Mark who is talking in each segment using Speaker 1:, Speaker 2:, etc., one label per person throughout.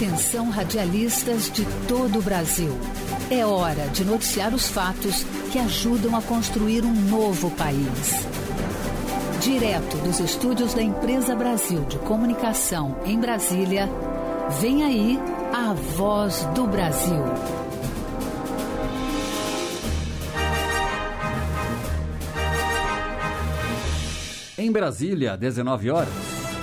Speaker 1: Atenção, radialistas de todo o Brasil. É hora de noticiar os fatos que ajudam a construir um novo país. Direto dos estúdios da Empresa Brasil de Comunicação em Brasília, vem aí a Voz do Brasil.
Speaker 2: Em Brasília, 19 horas.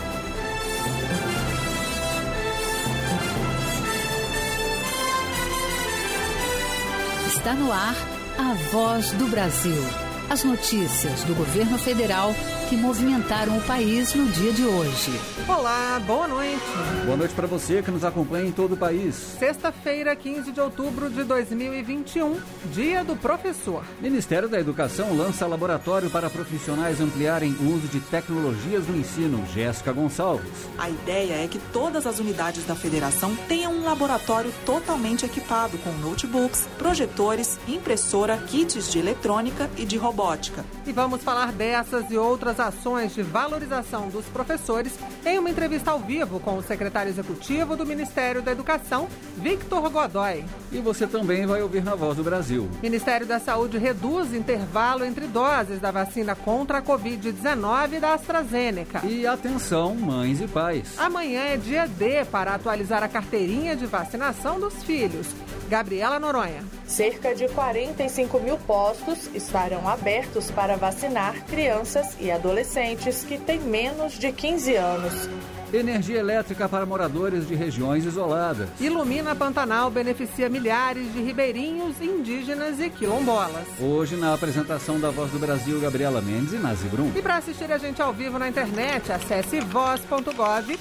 Speaker 1: Está no ar a Voz do Brasil. As notícias do governo federal que movimentaram o país no dia de hoje.
Speaker 3: Olá, boa noite.
Speaker 2: Boa noite para você que nos acompanha em todo o país.
Speaker 3: Sexta-feira, 15 de outubro de 2021, Dia do Professor.
Speaker 2: Ministério da Educação lança laboratório para profissionais ampliarem o uso de tecnologias no ensino. Jéssica Gonçalves.
Speaker 4: A ideia é que todas as unidades da federação tenham um laboratório totalmente equipado com notebooks, projetores, impressora, kits de eletrônica e de robótica.
Speaker 3: E vamos falar dessas e outras ações de valorização dos professores em uma entrevista ao vivo com o secretário executivo do Ministério da Educação, Victor Godoy.
Speaker 2: E você também vai ouvir na Voz do Brasil.
Speaker 3: Ministério da Saúde reduz intervalo entre doses da vacina contra a Covid-19 da AstraZeneca.
Speaker 2: E atenção, mães e pais.
Speaker 3: Amanhã é dia D para atualizar a carteirinha de vacinação dos filhos. Gabriela Noronha.
Speaker 5: Cerca de 45 mil postos estarão abertos para vacinar crianças e adolescentes que têm menos de 15 anos.
Speaker 2: Energia elétrica para moradores de regiões isoladas.
Speaker 3: Ilumina Pantanal beneficia milhares de ribeirinhos, indígenas e quilombolas.
Speaker 2: Hoje, na apresentação da Voz do Brasil, Gabriela Mendes e Nazi Brum.
Speaker 3: E para assistir a gente ao vivo na internet, acesse voz.gov.br.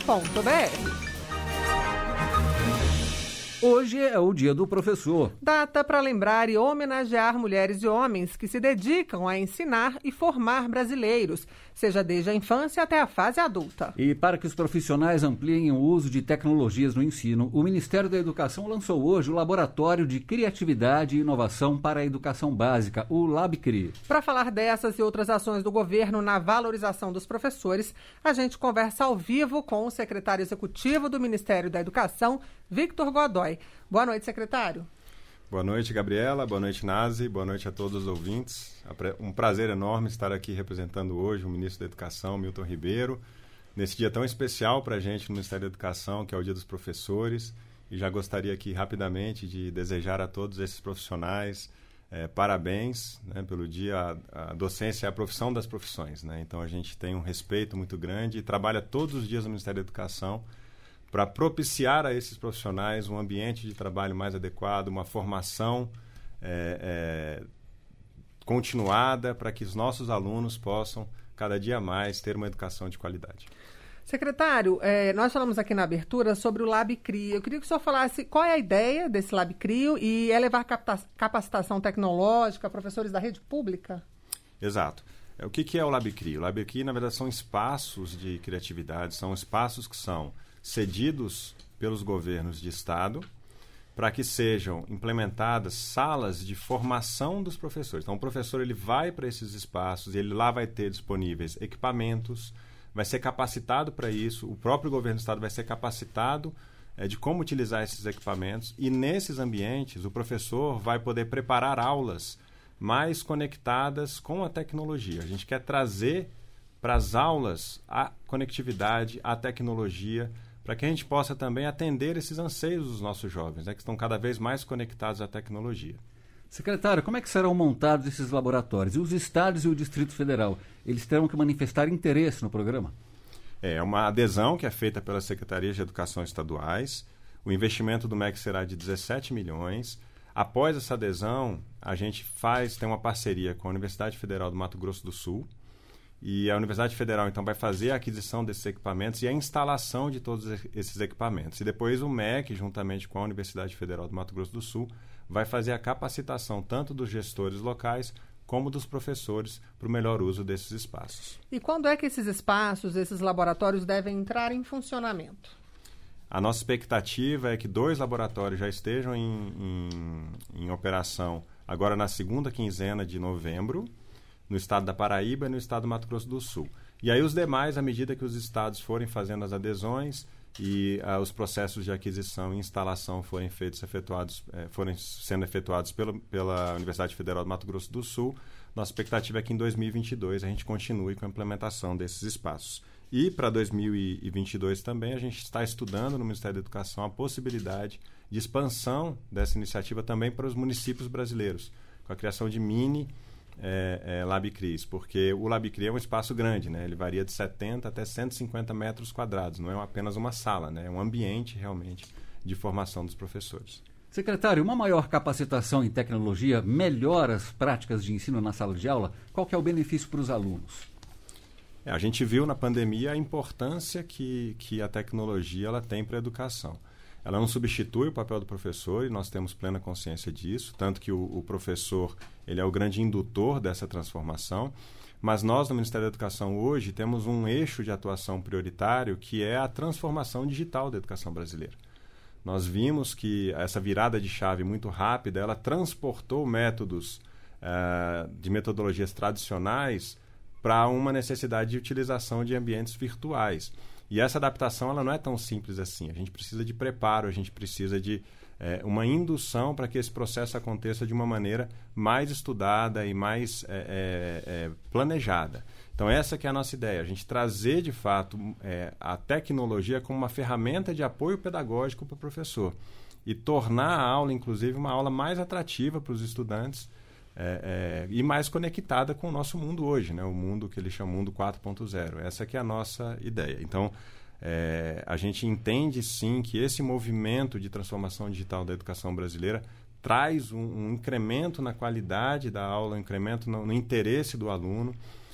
Speaker 2: Hoje é o Dia do Professor.
Speaker 3: Data para lembrar e homenagear mulheres e homens que se dedicam a ensinar e formar brasileiros, seja desde a infância até a fase adulta.
Speaker 2: E para que os profissionais ampliem o uso de tecnologias no ensino, o Ministério da Educação lançou hoje o Laboratório de Criatividade e Inovação para a Educação Básica, o LabCri.
Speaker 3: Para falar dessas e outras ações do governo na valorização dos professores, a gente conversa ao vivo com o secretário executivo do Ministério da Educação, Victor Godoy. Boa noite, secretário.
Speaker 6: Boa noite, Gabriela. Boa noite, Nazi. Boa noite a todos os ouvintes. Um prazer enorme estar aqui representando hoje o ministro da Educação, Milton Ribeiro, nesse dia tão especial para a gente no Ministério da Educação, que é o Dia dos Professores. E já gostaria aqui rapidamente de desejar a todos esses profissionais parabéns, né, pelo dia. A docência é a profissão das profissões, né? Então a gente tem um respeito muito grande e trabalha todos os dias no Ministério da Educação para propiciar a esses profissionais um ambiente de trabalho mais adequado, uma formação continuada para que os nossos alunos possam, cada dia mais, ter uma educação de qualidade.
Speaker 3: Secretário, nós falamos aqui na abertura sobre o LabCri. Eu queria que o senhor falasse qual é a ideia desse LabCri e é levar capacitação tecnológica a professores da rede pública?
Speaker 6: Exato. O que é o LabCri? O LabCri, na verdade, são espaços de criatividade, são espaços que são cedidos pelos governos de estado para que sejam implementadas salas de formação dos professores. Então, o professor ele vai para esses espaços e ele lá vai ter disponíveis equipamentos, vai ser capacitado para isso, o próprio governo do estado vai ser capacitado de como utilizar esses equipamentos e nesses ambientes o professor vai poder preparar aulas mais conectadas com a tecnologia. A gente quer trazer para as aulas a conectividade, a tecnologia, para que a gente possa também atender esses anseios dos nossos jovens, né, que estão cada vez mais conectados à tecnologia.
Speaker 2: Secretário, como é que serão montados esses laboratórios? E os estados e o Distrito Federal, eles terão que manifestar interesse no programa?
Speaker 6: É uma adesão que é feita pelas Secretarias de Educação estaduais. O investimento do MEC será de 17 milhões. Após essa adesão, a gente tem uma parceria com a Universidade Federal do Mato Grosso do Sul. E a Universidade Federal, então, vai fazer a aquisição desses equipamentos e a instalação de todos esses equipamentos. E depois o MEC, juntamente com a Universidade Federal do Mato Grosso do Sul, vai fazer a capacitação tanto dos gestores locais como dos professores para o melhor uso desses espaços.
Speaker 3: E quando é que esses espaços, esses laboratórios devem entrar em funcionamento?
Speaker 6: A nossa expectativa é que 2 laboratórios já estejam em operação agora na segunda quinzena de novembro, no estado da Paraíba e no estado do Mato Grosso do Sul. E aí os demais, à medida que os estados forem fazendo as adesões, e os processos de aquisição e instalação foram sendo efetuados pela Universidade Federal do Mato Grosso do Sul. Nossa expectativa é que em 2022 a gente continue com a implementação desses espaços. E para 2022 também a gente está estudando no Ministério da Educação a possibilidade de expansão dessa iniciativa também para os municípios brasileiros, com a criação de mini LabCris, porque o LabCris é um espaço grande, né? Ele varia de 70 até 150 metros quadrados, não é apenas uma sala, né? É um ambiente realmente de formação dos professores.
Speaker 2: Secretário, uma maior capacitação em tecnologia melhora as práticas de ensino na sala de aula? Qual que é o benefício para os alunos?
Speaker 6: A gente viu na pandemia a importância que a tecnologia ela tem para a educação. Ela não substitui o papel do professor e nós temos plena consciência disso, tanto que o professor ele é o grande indutor dessa transformação, mas nós no Ministério da Educação hoje temos um eixo de atuação prioritário que é a transformação digital da educação brasileira. Nós vimos que essa virada de chave muito rápida, ela transportou métodos de metodologias tradicionais para uma necessidade de utilização de ambientes virtuais. E essa adaptação ela não é tão simples assim. A gente precisa de preparo, a gente precisa de uma indução para que esse processo aconteça de uma maneira mais estudada e mais planejada. Então, essa que é a nossa ideia, a gente trazer, de fato, a tecnologia como uma ferramenta de apoio pedagógico para o professor e tornar a aula, inclusive, uma aula mais atrativa para os estudantes e mais conectada com o nosso mundo hoje, né? O mundo que ele chama mundo 4.0. Essa que é a nossa ideia. Então, a gente entende, sim, que esse movimento de transformação digital da educação brasileira traz um incremento na qualidade da aula, um incremento no interesse do aluno,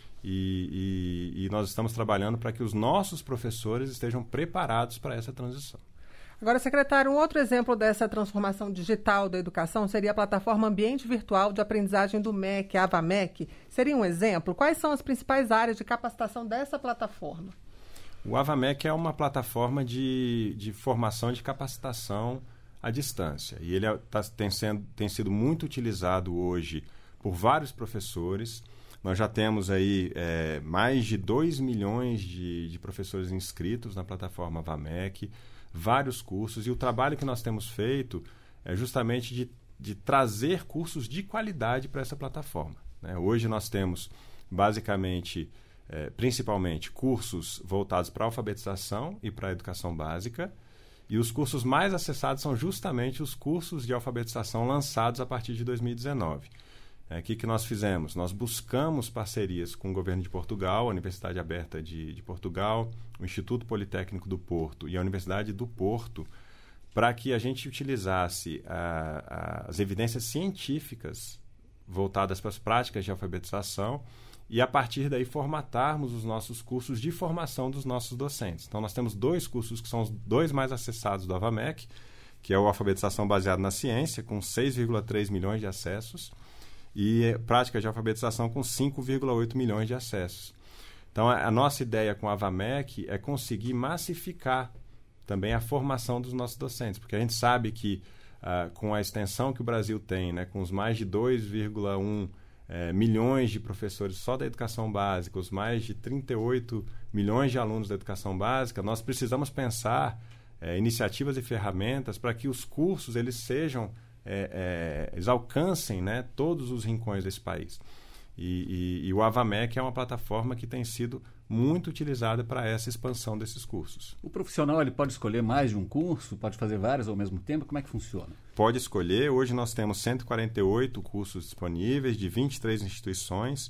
Speaker 6: e nós estamos trabalhando para que os nossos professores estejam preparados para essa transição.
Speaker 3: Agora, secretário, um outro exemplo dessa transformação digital da educação seria a plataforma Ambiente Virtual de Aprendizagem do MEC, a AVAMEC. Seria um exemplo? Quais são as principais áreas de capacitação dessa plataforma?
Speaker 6: O AVAMEC é uma plataforma de formação e de capacitação à distância. E ele tem sido muito utilizado hoje por vários professores. Nós já temos aí mais de 2 milhões de professores inscritos na plataforma AVAMEC, vários cursos, e o trabalho que nós temos feito é justamente de trazer cursos de qualidade para essa plataforma, né? Hoje nós temos, basicamente, principalmente, cursos voltados para a alfabetização e para a educação básica, e os cursos mais acessados são justamente os cursos de alfabetização lançados a partir de 2019. O que nós fizemos? Nós buscamos parcerias com o governo de Portugal, a Universidade Aberta de Portugal, o Instituto Politécnico do Porto e a Universidade do Porto, para que a gente utilizasse as evidências científicas voltadas para as práticas de alfabetização e, a partir daí, formatarmos os nossos cursos de formação dos nossos docentes. Então, nós temos 2 cursos que são os 2 mais acessados do AVAMEC, que é o Alfabetização Baseada na Ciência, com 6,3 milhões de acessos, e práticas de alfabetização com 5,8 milhões de acessos. Então, a nossa ideia com a AVAMEC é conseguir massificar também a formação dos nossos docentes, porque a gente sabe que com a extensão que o Brasil tem, né, com os mais de 2,1 milhões de professores só da educação básica, os mais de 38 milhões de alunos da educação básica, nós precisamos pensar iniciativas e ferramentas para que os cursos eles sejam eles alcancem, né, todos os rincões desse país. E o AVAMEC é uma plataforma que tem sido muito utilizada para essa expansão desses cursos.
Speaker 2: O profissional ele pode escolher mais de um curso? Pode fazer vários ao mesmo tempo? Como é que funciona?
Speaker 6: Pode escolher. Hoje nós temos 148 cursos disponíveis de 23 instituições.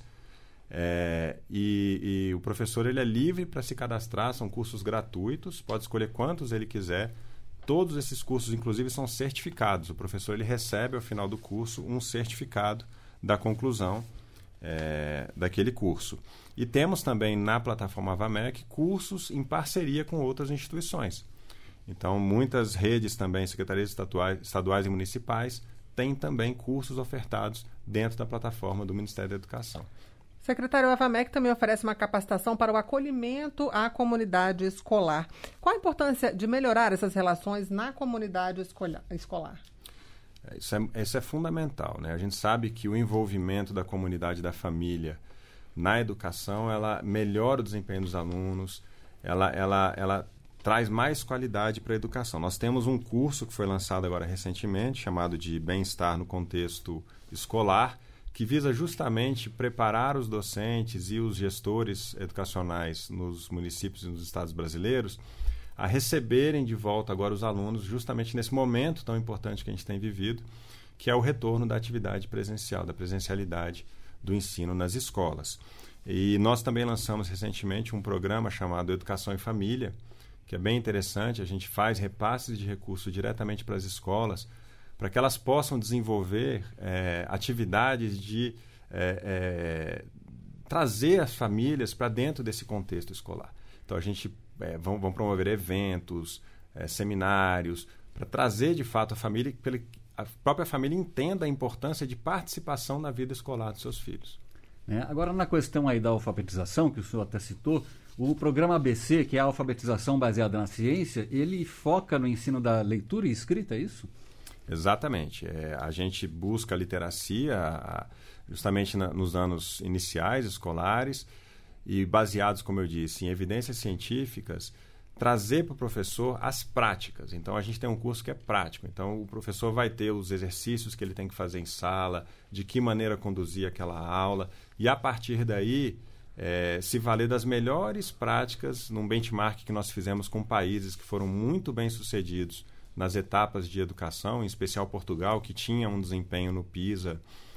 Speaker 6: E o professor ele é livre para se cadastrar. São cursos gratuitos. Pode escolher quantos ele quiser. Todos esses cursos, inclusive, são certificados. O professor ele recebe, ao final do curso, um certificado da conclusão daquele curso. E temos também, na plataforma AVAMEC, cursos em parceria com outras instituições. Então, muitas redes também, secretarias estaduais e municipais, têm também cursos ofertados dentro da plataforma do Ministério da Educação.
Speaker 3: Secretário, a AVAMEC também oferece uma capacitação para o acolhimento à comunidade escolar. Qual a importância de melhorar essas relações na comunidade escolar?
Speaker 6: Isso é fundamental, né? A gente sabe que o envolvimento da comunidade da família na educação, ela melhora o desempenho dos alunos, ela traz mais qualidade para a educação. Nós temos um curso que foi lançado agora recentemente, chamado de Bem-Estar no Contexto Escolar, que visa justamente preparar os docentes e os gestores educacionais nos municípios e nos estados brasileiros a receberem de volta agora os alunos, justamente nesse momento tão importante que a gente tem vivido, que é o retorno da atividade presencial, da presencialidade do ensino nas escolas. E nós também lançamos recentemente um programa chamado Educação e Família, que é bem interessante. A gente faz repasses de recursos diretamente para as escolas, para que elas possam desenvolver atividades de trazer as famílias para dentro desse contexto escolar. Então, a gente vamos promover eventos, seminários, para trazer, de fato, a família, para que a própria família entenda a importância de participação na vida escolar dos seus filhos.
Speaker 2: Agora, na questão aí da alfabetização, que o senhor até citou, o programa ABC, que é a alfabetização baseada na ciência, ele foca no ensino da leitura e escrita, é isso?
Speaker 6: Exatamente. A gente busca a literacia justamente nos anos iniciais, escolares, e baseados, como eu disse, em evidências científicas, trazer para o professor as práticas. Então, a gente tem um curso que é prático. Então, o professor vai ter os exercícios que ele tem que fazer em sala, de que maneira conduzir aquela aula, e a partir daí se valer das melhores práticas num benchmark que nós fizemos com países que foram muito bem-sucedidos nas etapas de educação, em especial Portugal, que tinha um desempenho no PISA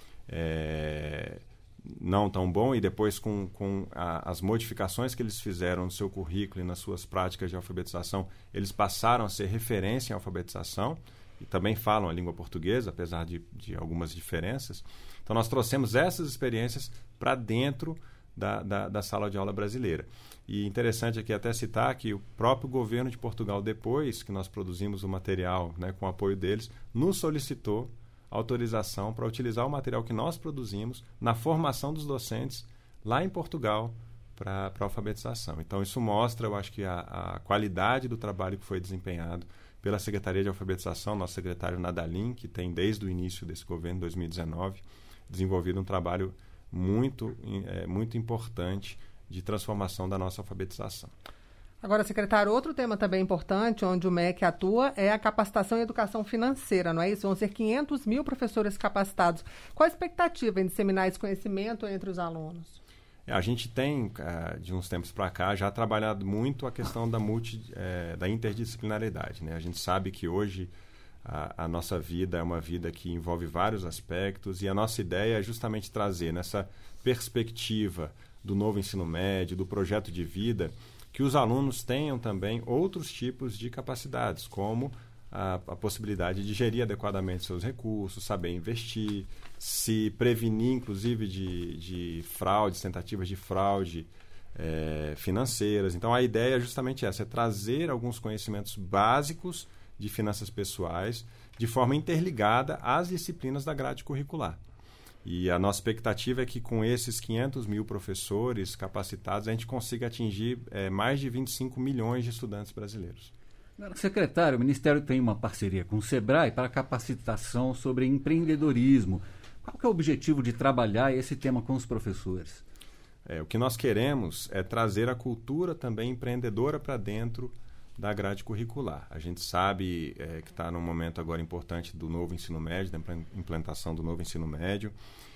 Speaker 6: não tão bom, e depois com as modificações que eles fizeram no seu currículo e nas suas práticas de alfabetização, eles passaram a ser referência em alfabetização e também falam a língua portuguesa, apesar de algumas diferenças. Então, nós trouxemos essas experiências para dentro da sala de aula brasileira. E interessante aqui até citar que o próprio governo de Portugal, depois que nós produzimos o material, com o apoio deles, nos solicitou autorização para utilizar o material que nós produzimos na formação dos docentes lá em Portugal para alfabetização. Então, isso mostra, eu acho que a qualidade do trabalho que foi desempenhado pela Secretaria de Alfabetização, nosso secretário Nadalim, que tem desde o início desse governo, 2019, desenvolvido um trabalho muito importante de transformação da nossa alfabetização.
Speaker 3: Agora, secretário, outro tema também importante, onde o MEC atua, é a capacitação e educação financeira, não é isso? Vão ser 500 mil professores capacitados. Qual a expectativa em disseminar esse conhecimento entre os alunos?
Speaker 6: A gente tem, de uns tempos para cá, já trabalhado muito a questão da interdisciplinaridade, né? A gente sabe que hoje a nossa vida é uma vida que envolve vários aspectos, e a nossa ideia é justamente trazer nessa perspectiva do novo ensino médio, do projeto de vida, que os alunos tenham também outros tipos de capacidades, como a possibilidade de gerir adequadamente seus recursos, saber investir, se prevenir, inclusive, de fraudes, tentativas de fraude financeiras. Então, a ideia é justamente essa, é trazer alguns conhecimentos básicos de finanças pessoais de forma interligada às disciplinas da grade curricular. E a nossa expectativa é que com esses 500 mil professores capacitados, a gente consiga atingir mais de 25 milhões de estudantes brasileiros.
Speaker 2: Secretário, o Ministério tem uma parceria com o SEBRAE para capacitação sobre empreendedorismo. Qual que é o objetivo de trabalhar esse tema com os professores?
Speaker 6: O que nós queremos é trazer a cultura também empreendedora para dentro da grade curricular. A gente sabe que está num momento agora importante do novo ensino médio, da implantação do novo ensino médio,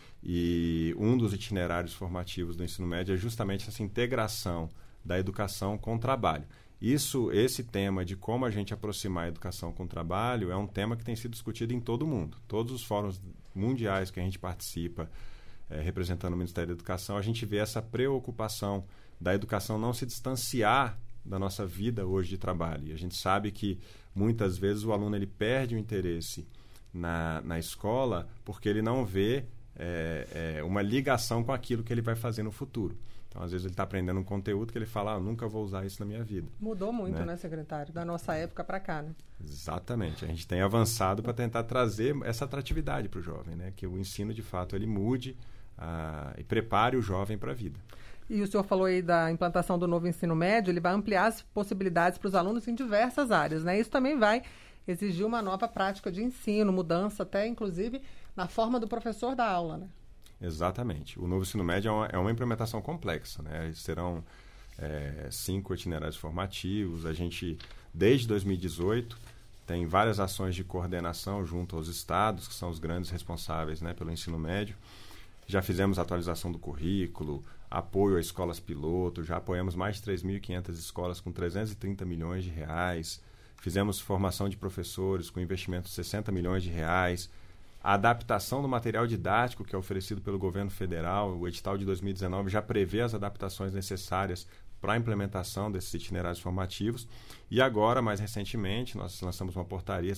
Speaker 6: e um dos itinerários formativos do ensino médio é justamente essa integração da educação com o trabalho. Esse tema de como a gente aproximar a educação com o trabalho é um tema que tem sido discutido em todo o mundo. Todos os fóruns mundiais que a gente participa, representando o Ministério da Educação, a gente vê essa preocupação da educação não se distanciar da nossa vida hoje de trabalho. E a gente sabe que muitas vezes o aluno ele perde o interesse na escola porque ele não vê uma ligação com aquilo que ele vai fazer no futuro. Então, às vezes, ele está aprendendo um conteúdo que ele fala, nunca vou usar isso na minha vida.
Speaker 3: Mudou muito, né, secretário? Da nossa época para cá, né?
Speaker 6: Exatamente. A gente tem avançado para tentar trazer essa atratividade para o jovem, né? Que o ensino, de fato, ele mude e prepare o jovem para a vida.
Speaker 3: E o senhor falou aí da implantação do novo ensino médio, ele vai ampliar as possibilidades para os alunos em diversas áreas, né? Isso também vai exigir uma nova prática de ensino, mudança até, inclusive, na forma do professor da aula, né?
Speaker 6: Exatamente. O novo ensino médio é uma implementação complexa, né? Serão 5 itinerários formativos. A gente, desde 2018, tem várias ações de coordenação junto aos estados, que são os grandes responsáveis, né, pelo ensino médio. Já fizemos atualização do currículo, apoio a escolas piloto, já apoiamos mais de 3.500 escolas com 330 milhões de reais. Fizemos formação de professores com investimento de 60 milhões de reais. A adaptação do material didático que é oferecido pelo governo federal, o edital de 2019 já prevê as adaptações necessárias para a implementação desses itinerários formativos. E agora, mais recentemente, nós lançamos uma portaria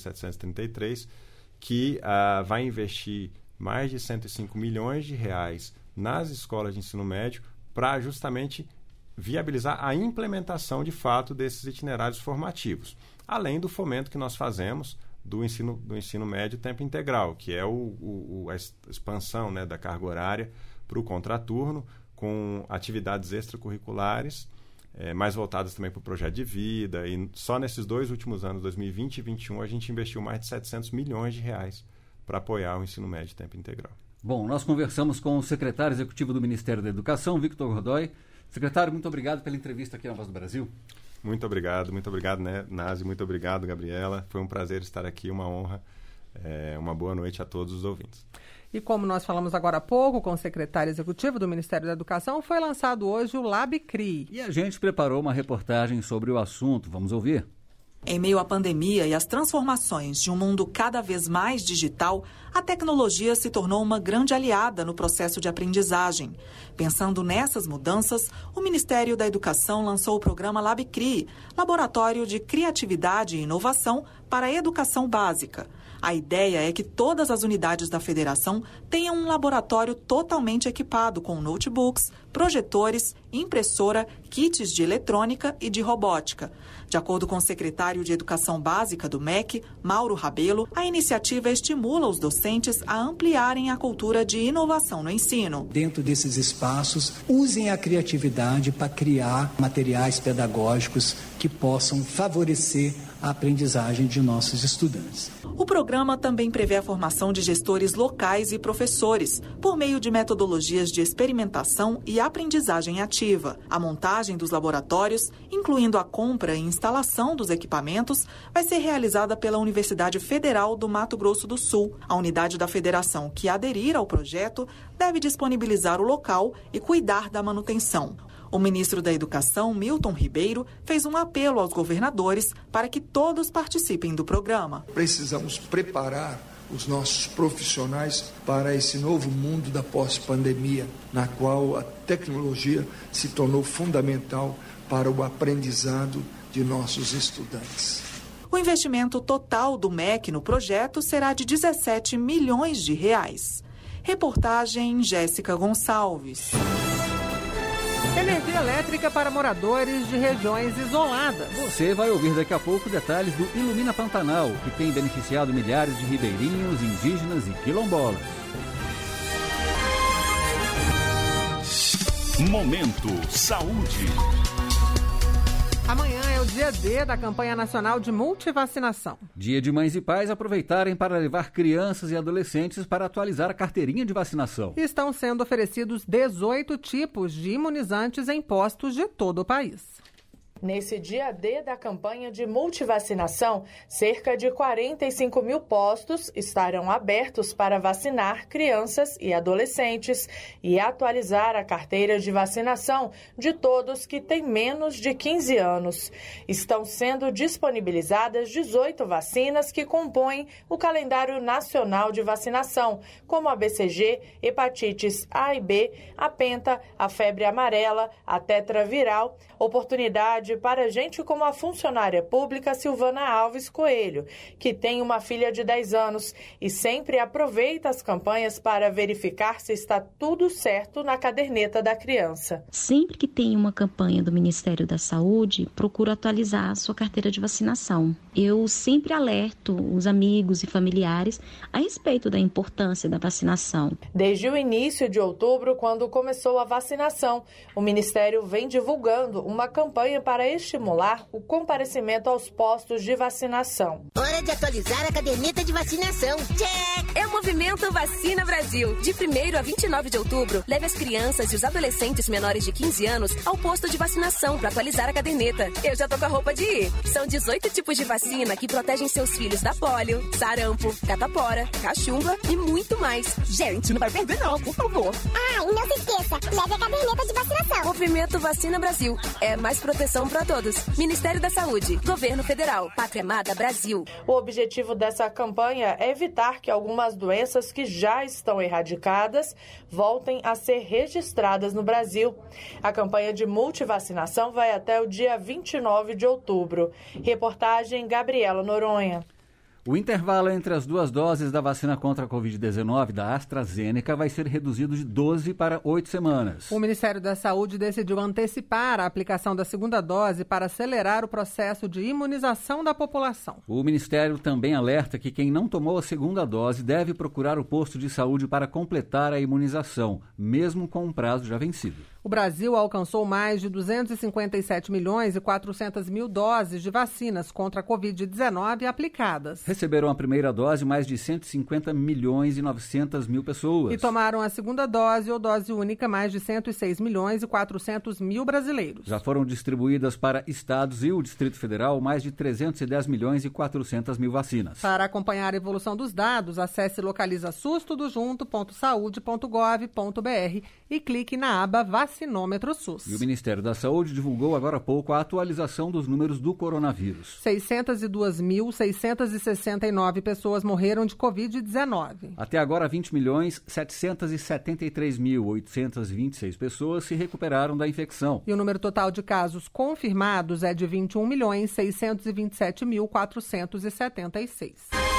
Speaker 6: 733 que vai investir mais de 105 milhões de reais nas escolas de ensino médio para justamente viabilizar a implementação de fato desses itinerários formativos, além do fomento que nós fazemos do ensino médio tempo integral, que é a expansão, né, da carga horária para o contraturno, com atividades extracurriculares, mais voltadas também para o projeto de vida. E só nesses 2 últimos anos, 2020 e 2021, a gente investiu mais de 700 milhões de reais para apoiar o ensino médio tempo integral.
Speaker 2: Bom, nós conversamos com o secretário executivo do Ministério da Educação, Victor Godoy. Secretário, muito obrigado pela entrevista aqui na Voz do Brasil.
Speaker 6: Muito obrigado, né, Nazi, muito obrigado, Gabriela. Foi um prazer estar aqui, uma honra. Uma boa noite a todos os ouvintes.
Speaker 3: E como nós falamos agora há pouco com o secretário executivo do Ministério da Educação, foi lançado hoje o LabCRI.
Speaker 2: E a gente preparou uma reportagem sobre o assunto. Vamos ouvir?
Speaker 4: Em meio à pandemia e às transformações de um mundo cada vez mais digital, a tecnologia se tornou uma grande aliada no processo de aprendizagem. Pensando nessas mudanças, o Ministério da Educação lançou o programa LabCRI, Laboratório de Criatividade e Inovação para a Educação Básica. A ideia é que todas as unidades da federação tenham um laboratório totalmente equipado com notebooks, projetores, impressora, kits de eletrônica e de robótica. De acordo com o secretário de Educação Básica do MEC, Mauro Rabelo, a iniciativa estimula os docentes a ampliarem a cultura de inovação no ensino.
Speaker 7: Dentro desses espaços, usem a criatividade para criar materiais pedagógicos que possam favorecer a aprendizagem de nossos estudantes.
Speaker 4: O programa também prevê a formação de gestores locais e professores, por meio de metodologias de experimentação e aprendizagem ativa. A montagem dos laboratórios, incluindo a compra e instalação dos equipamentos, vai ser realizada pela Universidade Federal do Mato Grosso do Sul. A unidade da federação que aderir ao projeto deve disponibilizar o local e cuidar da manutenção. O ministro da Educação, Milton Ribeiro, fez um apelo aos governadores para que todos participem do programa.
Speaker 8: Precisamos preparar os nossos profissionais para esse novo mundo da pós-pandemia, na qual a tecnologia se tornou fundamental para o aprendizado de nossos estudantes.
Speaker 4: O investimento total do MEC no projeto será de 17 milhões de reais. Reportagem Jéssica Gonçalves.
Speaker 3: Energia elétrica para moradores de regiões isoladas.
Speaker 2: Você vai ouvir daqui a pouco detalhes do Ilumina Pantanal, que tem beneficiado milhares de ribeirinhos, indígenas e quilombolas.
Speaker 9: Momento Saúde.
Speaker 3: Amanhã é o dia D da campanha nacional de multivacinação.
Speaker 2: Dia de mães e pais aproveitarem para levar crianças e adolescentes para atualizar a carteirinha de vacinação.
Speaker 3: Estão sendo oferecidos 18 tipos de imunizantes em postos de todo o país.
Speaker 5: Nesse dia D da campanha de multivacinação, cerca de 45 mil postos estarão abertos para vacinar crianças e adolescentes e atualizar a carteira de vacinação de todos que têm menos de 15 anos. Estão sendo disponibilizadas 18 vacinas que compõem o calendário nacional de vacinação, como a BCG, hepatites A e B, a penta, a febre amarela, a tetraviral, oportunidade para gente como a funcionária pública Silvana Alves Coelho, que tem uma filha de 10 anos e sempre aproveita as campanhas para verificar se está tudo certo na caderneta da criança.
Speaker 10: Sempre que tem uma campanha do Ministério da Saúde, procuro atualizar a sua carteira de vacinação. Eu sempre alerto os amigos e familiares a respeito da importância da vacinação.
Speaker 5: Desde o início de outubro, quando começou a vacinação, o Ministério vem divulgando uma campanha para para estimular o comparecimento aos postos de vacinação.
Speaker 11: Hora de atualizar a caderneta de vacinação. Check!
Speaker 12: É o Movimento Vacina Brasil. De 1º a 29 de outubro, leve as crianças e os adolescentes menores de 15 anos ao posto de vacinação para atualizar a caderneta. Eu já tô com a roupa de ir. São 18 tipos de vacina que protegem seus filhos da pólio, sarampo, catapora, cachumba e muito mais. Gente, não vai perder não, por favor.
Speaker 11: Ah, e não se esqueça, leve a caderneta de vacinação.
Speaker 12: Movimento Vacina Brasil. É mais proteção para todos. Ministério da Saúde, Governo Federal, Pátria Amada Brasil.
Speaker 5: O objetivo dessa campanha é evitar que algumas doenças que já estão erradicadas voltem a ser registradas no Brasil. A campanha de multivacinação vai até o dia 29 de outubro. Reportagem Gabriela Noronha.
Speaker 2: O intervalo entre as duas doses da vacina contra a Covid-19 da AstraZeneca vai ser reduzido de 12 para 8 semanas.
Speaker 3: O Ministério da Saúde decidiu antecipar a aplicação da segunda dose para acelerar o processo de imunização da população.
Speaker 2: O Ministério também alerta que quem não tomou a segunda dose deve procurar o posto de saúde para completar a imunização, mesmo com um prazo já vencido.
Speaker 3: O Brasil alcançou mais de 257 milhões e 400 mil doses de vacinas contra a Covid-19 aplicadas.
Speaker 2: Receberam a primeira dose mais de 150 milhões e 900 mil pessoas.
Speaker 3: E tomaram a segunda dose ou dose única mais de 106 milhões e 400 mil brasileiros.
Speaker 2: Já foram distribuídas para estados e o Distrito Federal mais de 310 milhões e 400 mil vacinas.
Speaker 3: Para acompanhar a evolução dos dados, acesse localizasustudojunto.saude.gov.br e clique na aba Vacinômetro SUS.
Speaker 2: E o Ministério da Saúde divulgou agora há pouco a atualização dos números do coronavírus.
Speaker 3: 602.669 pessoas morreram de Covid-19.
Speaker 2: Até agora, 20.773.826 pessoas se recuperaram da infecção.
Speaker 3: E o número total de casos confirmados é de 21.627.476.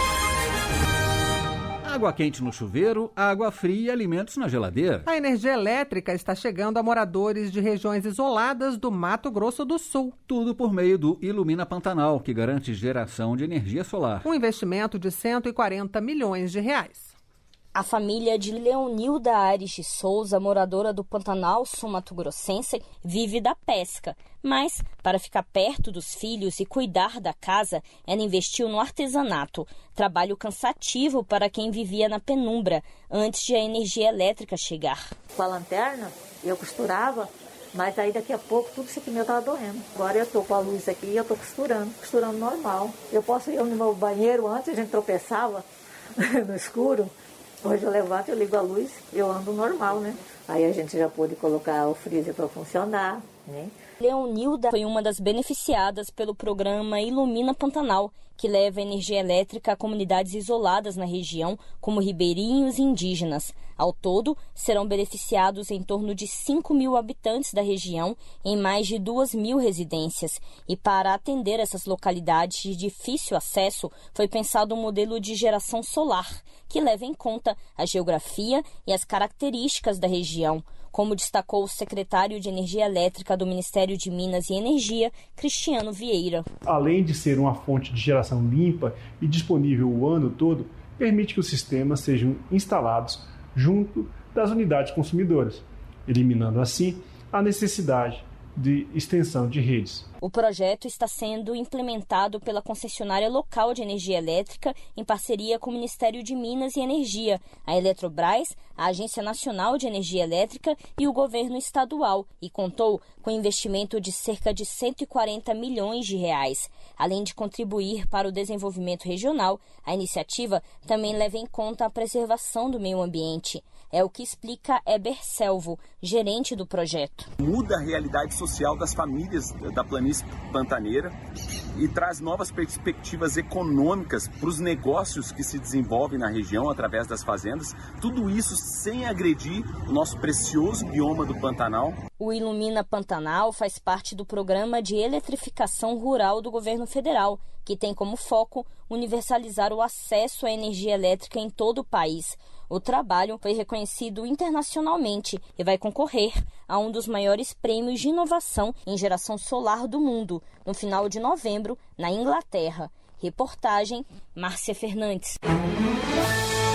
Speaker 2: Água quente no chuveiro, água fria e alimentos na geladeira.
Speaker 3: A energia elétrica está chegando a moradores de regiões isoladas do Mato Grosso do Sul.
Speaker 2: Tudo por meio do Ilumina Pantanal, que garante geração de energia solar.
Speaker 3: Um investimento de 140 milhões de reais.
Speaker 13: A família de Leonilda Aires de Souza, moradora do Pantanal sul-mato-grossense, vive da pesca. Mas, para ficar perto dos filhos e cuidar da casa, ela investiu no artesanato. Trabalho cansativo para quem vivia na penumbra, antes de a energia elétrica chegar.
Speaker 14: Com a lanterna, eu costurava, mas aí daqui a pouco tudo isso aqui meu estava doendo. Agora eu estou com a luz aqui e eu estou costurando normal. Eu posso ir no meu banheiro, antes a gente tropeçava no escuro. Hoje eu levanto, eu ligo a luz, eu ando normal, né? Aí a gente já pôde colocar o freezer para funcionar, né?
Speaker 13: Leonilda foi uma das beneficiadas pelo programa Ilumina Pantanal, que leva energia elétrica a comunidades isoladas na região, como ribeirinhos e indígenas. Ao todo, serão beneficiados em torno de 5 mil habitantes da região, em mais de 2.000 residências. E para atender essas localidades de difícil acesso, foi pensado um modelo de geração solar, que leva em conta a geografia e as características da região, como destacou o secretário de Energia Elétrica do Ministério de Minas e Energia, Cristiano Vieira.
Speaker 15: Além de ser uma fonte de geração limpa e disponível o ano todo, permite que os sistemas sejam instalados junto das unidades consumidoras, eliminando assim a necessidade de extensão de redes.
Speaker 13: O projeto está sendo implementado pela concessionária local de energia elétrica em parceria com o Ministério de Minas e Energia, a Eletrobras, a Agência Nacional de Energia Elétrica e o governo estadual, e contou com investimento de cerca de 140 milhões de reais. Além de contribuir para o desenvolvimento regional, a iniciativa também leva em conta a preservação do meio ambiente. É o que explica Eber Selvo, gerente do projeto.
Speaker 16: Muda a realidade social das famílias da planície pantaneira e traz novas perspectivas econômicas para os negócios que se desenvolvem na região através das fazendas. Tudo isso sem agredir o nosso precioso bioma do Pantanal.
Speaker 13: O Ilumina Pantanal faz parte do Programa de Eletrificação Rural do Governo Federal, que tem como foco universalizar o acesso à energia elétrica em todo o país. O trabalho foi reconhecido internacionalmente e vai concorrer a um dos maiores prêmios de inovação em geração solar do mundo, no final de novembro, na Inglaterra. Reportagem, Márcia Fernandes.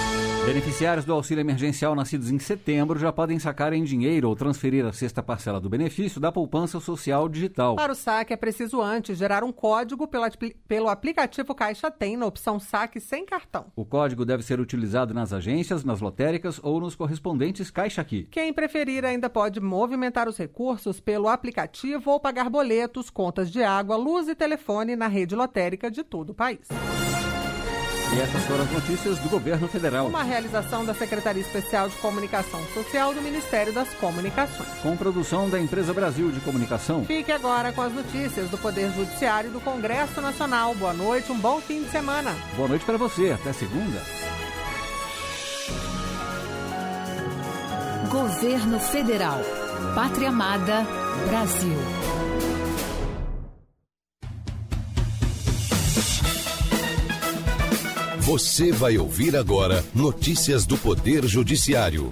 Speaker 2: Beneficiários do auxílio emergencial nascidos em setembro já podem sacar em dinheiro ou transferir a sexta parcela do benefício da poupança social digital.
Speaker 3: Para o saque é preciso antes gerar um código pelo aplicativo Caixa Tem na opção saque sem cartão.
Speaker 2: O código deve ser utilizado nas agências, nas lotéricas ou nos correspondentes Caixa Aqui.
Speaker 3: Quem preferir ainda pode movimentar os recursos pelo aplicativo ou pagar boletos, contas de água, luz e telefone na rede lotérica de todo o país.
Speaker 2: E essas foram as notícias do Governo Federal.
Speaker 3: Uma realização da Secretaria Especial de Comunicação Social do Ministério das Comunicações.
Speaker 2: Com produção da Empresa Brasil de Comunicação.
Speaker 3: Fique agora com as notícias do Poder Judiciário e do Congresso Nacional. Boa noite, um bom fim de semana.
Speaker 2: Boa noite para você, até segunda.
Speaker 1: Governo Federal. Pátria Amada, Brasil.
Speaker 17: Você vai ouvir agora notícias do Poder Judiciário.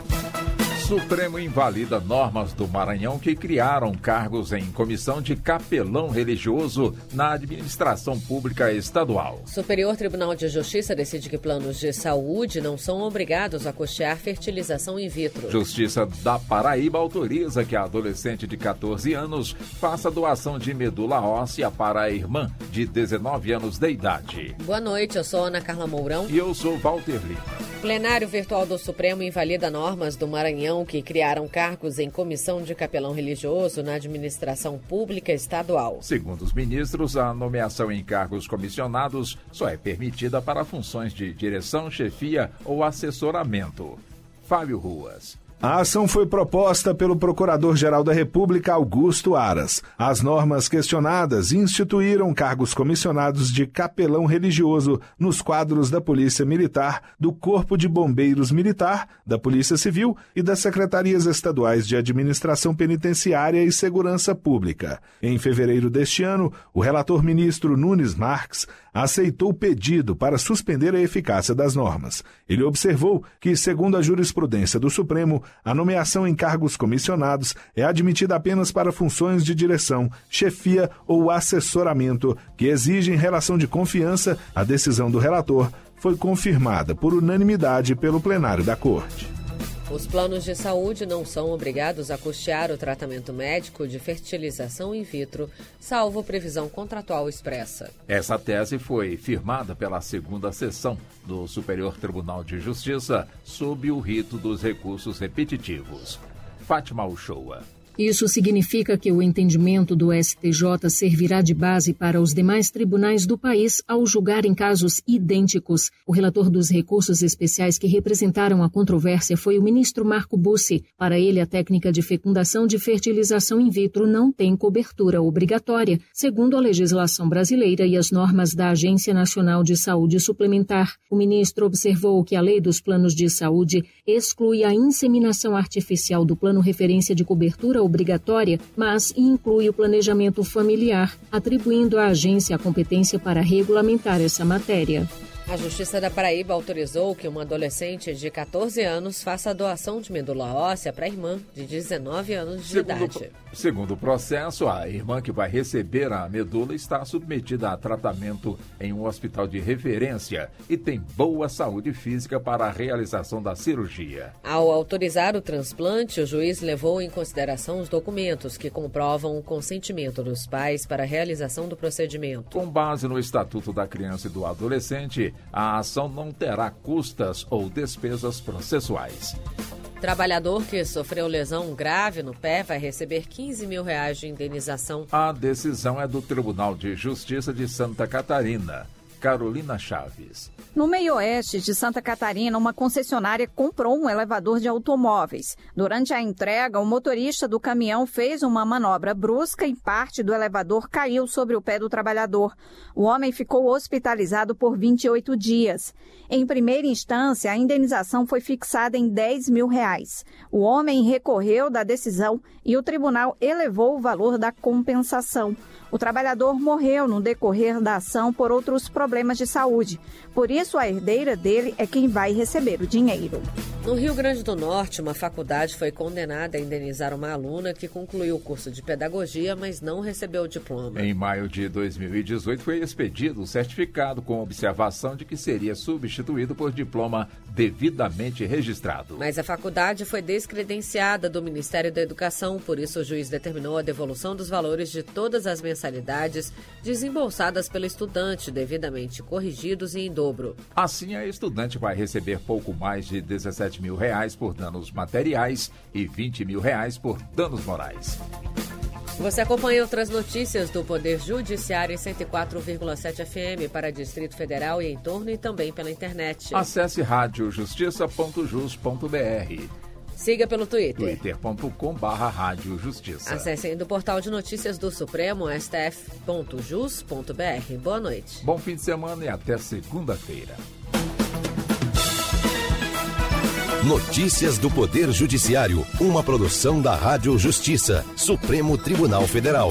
Speaker 18: Supremo invalida normas do Maranhão que criaram cargos em comissão de capelão religioso na administração pública estadual.
Speaker 19: Superior Tribunal de Justiça decide que planos de saúde não são obrigados a custear fertilização in vitro.
Speaker 18: Justiça da Paraíba autoriza que a adolescente de 14 anos faça doação de medula óssea para a irmã de 19 anos de idade.
Speaker 19: Boa noite, eu sou Ana Carla Mourão.
Speaker 18: E eu sou Walter Lima.
Speaker 19: Plenário virtual do Supremo invalida normas do Maranhão que criaram cargos em comissão de capelão religioso na administração pública estadual.
Speaker 18: Segundo os ministros, a nomeação em cargos comissionados só é permitida para funções de direção, chefia ou assessoramento. Fábio Ruas.
Speaker 20: A ação foi proposta pelo Procurador-Geral da República, Augusto Aras. As normas questionadas instituíram cargos comissionados de capelão religioso nos quadros da Polícia Militar, do Corpo de Bombeiros Militar, da Polícia Civil e das Secretarias Estaduais de Administração Penitenciária e Segurança Pública. Em fevereiro deste ano, o relator ministro Nunes Marques aceitou o pedido para suspender a eficácia das normas. Ele observou que, segundo a jurisprudência do Supremo, a nomeação em cargos comissionados é admitida apenas para funções de direção, chefia ou assessoramento que exigem relação de confiança. A decisão do relator foi confirmada por unanimidade pelo plenário da Corte.
Speaker 19: Os planos de saúde não são obrigados a custear o tratamento médico de fertilização in vitro, salvo previsão contratual expressa.
Speaker 18: Essa tese foi firmada pela segunda sessão do Superior Tribunal de Justiça sob o rito dos recursos repetitivos. Fátima Uchoa.
Speaker 21: Isso significa que o entendimento do STJ servirá de base para os demais tribunais do país ao julgarem casos idênticos. O relator dos recursos especiais que representaram a controvérsia foi o ministro Marco Bussi. Para ele, a técnica de fecundação de fertilização in vitro não tem cobertura obrigatória, segundo a legislação brasileira e as normas da Agência Nacional de Saúde Suplementar. O ministro observou que a lei dos planos de saúde exclui a inseminação artificial do plano referência de cobertura obrigatória, mas inclui o planejamento familiar, atribuindo à agência a competência para regulamentar essa matéria.
Speaker 19: A Justiça da Paraíba autorizou que uma adolescente de 14 anos faça a doação de medula óssea para a irmã de 19 anos de idade.
Speaker 18: Segundo o processo, a irmã que vai receber a medula está submetida a tratamento em um hospital de referência e tem boa saúde física para a realização da cirurgia.
Speaker 19: Ao autorizar o transplante, o juiz levou em consideração os documentos que comprovam o consentimento dos pais para a realização do procedimento.
Speaker 18: Com base no Estatuto da Criança e do Adolescente, a ação não terá custas ou despesas processuais.
Speaker 19: Trabalhador que sofreu lesão grave no pé vai receber R$15 mil de indenização.
Speaker 18: A decisão é do Tribunal de Justiça de Santa Catarina. Carolina Chaves.
Speaker 22: No meio-oeste de Santa Catarina, uma concessionária comprou um elevador de automóveis. Durante a entrega, o motorista do caminhão fez uma manobra brusca e parte do elevador caiu sobre o pé do trabalhador. O homem ficou hospitalizado por 28 dias. Em primeira instância, a indenização foi fixada em R$10 mil. O homem recorreu da decisão e o tribunal elevou o valor da compensação. O trabalhador morreu no decorrer da ação por outros problemas de saúde. Por isso, a herdeira dele é quem vai receber o dinheiro.
Speaker 19: No Rio Grande do Norte, uma faculdade foi condenada a indenizar uma aluna que concluiu o curso de pedagogia, mas não recebeu o diploma.
Speaker 18: Em maio de 2018, foi expedido o certificado com observação de que seria substituído por diploma devidamente registrado.
Speaker 19: Mas a faculdade foi descredenciada do Ministério da Educação, por isso o juiz determinou a devolução dos valores de todas as mensalidades desembolsadas pelo estudante, devidamente corrigidos e em dobro.
Speaker 18: Assim, a estudante vai receber pouco mais de R$17 mil por danos materiais e R$20 mil por danos morais.
Speaker 19: Você acompanha outras notícias do Poder Judiciário em 104,7 FM para Distrito Federal e em torno e também pela internet.
Speaker 18: Acesse radiojustiça.jus.br.
Speaker 19: Siga pelo Twitter.
Speaker 18: twitter.com/radiojustiça.
Speaker 19: Acesse ainda o portal de notícias do Supremo, stf.jus.br. Boa noite.
Speaker 18: Bom fim de semana e até segunda-feira.
Speaker 17: Notícias do Poder Judiciário, uma produção da Rádio Justiça, Supremo Tribunal Federal.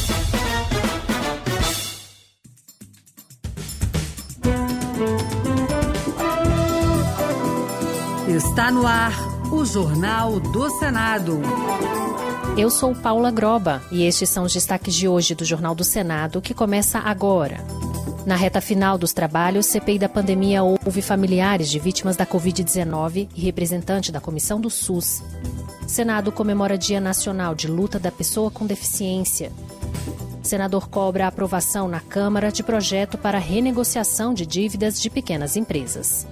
Speaker 1: Está no ar o Jornal do Senado.
Speaker 6: Eu sou Paula Groba e estes são os destaques de hoje do Jornal do Senado, que começa agora. Na reta final dos trabalhos, CPI da pandemia houve familiares de vítimas da Covid-19 e representante da Comissão do SUS. Senado comemora Dia Nacional de Luta da Pessoa com Deficiência. Senador cobra a aprovação na Câmara de projeto para renegociação de dívidas de pequenas empresas.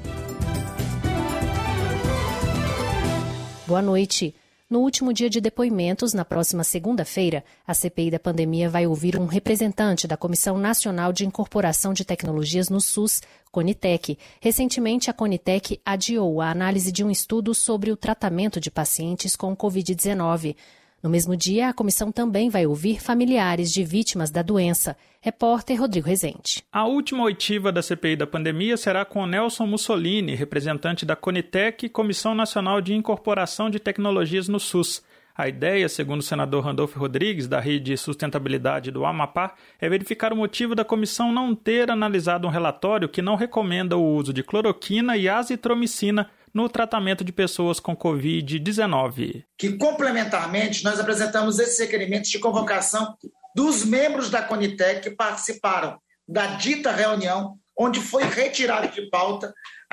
Speaker 6: Boa noite. No último dia de depoimentos, na próxima segunda-feira, a CPI da pandemia vai ouvir um representante da Comissão Nacional de Incorporação de Tecnologias no SUS, Conitec. Recentemente, a Conitec adiou a análise de um estudo sobre o tratamento de pacientes com Covid-19. No mesmo dia, a comissão também vai ouvir familiares de vítimas da doença. Repórter Rodrigo Rezende.
Speaker 7: A última oitiva da CPI da pandemia será com Nelson Mussolini, representante da Conitec, Comissão Nacional de Incorporação de Tecnologias no SUS. A ideia, segundo o senador Randolfo Rodrigues, da Rede Sustentabilidade do Amapá, é verificar o motivo da comissão não ter analisado um relatório que não recomenda o uso de cloroquina e azitromicina no tratamento de pessoas com Covid-19.
Speaker 23: Que, complementarmente, nós apresentamos esses requerimentos de convocação dos membros da Conitec que participaram da dita reunião, onde foi retirada de pauta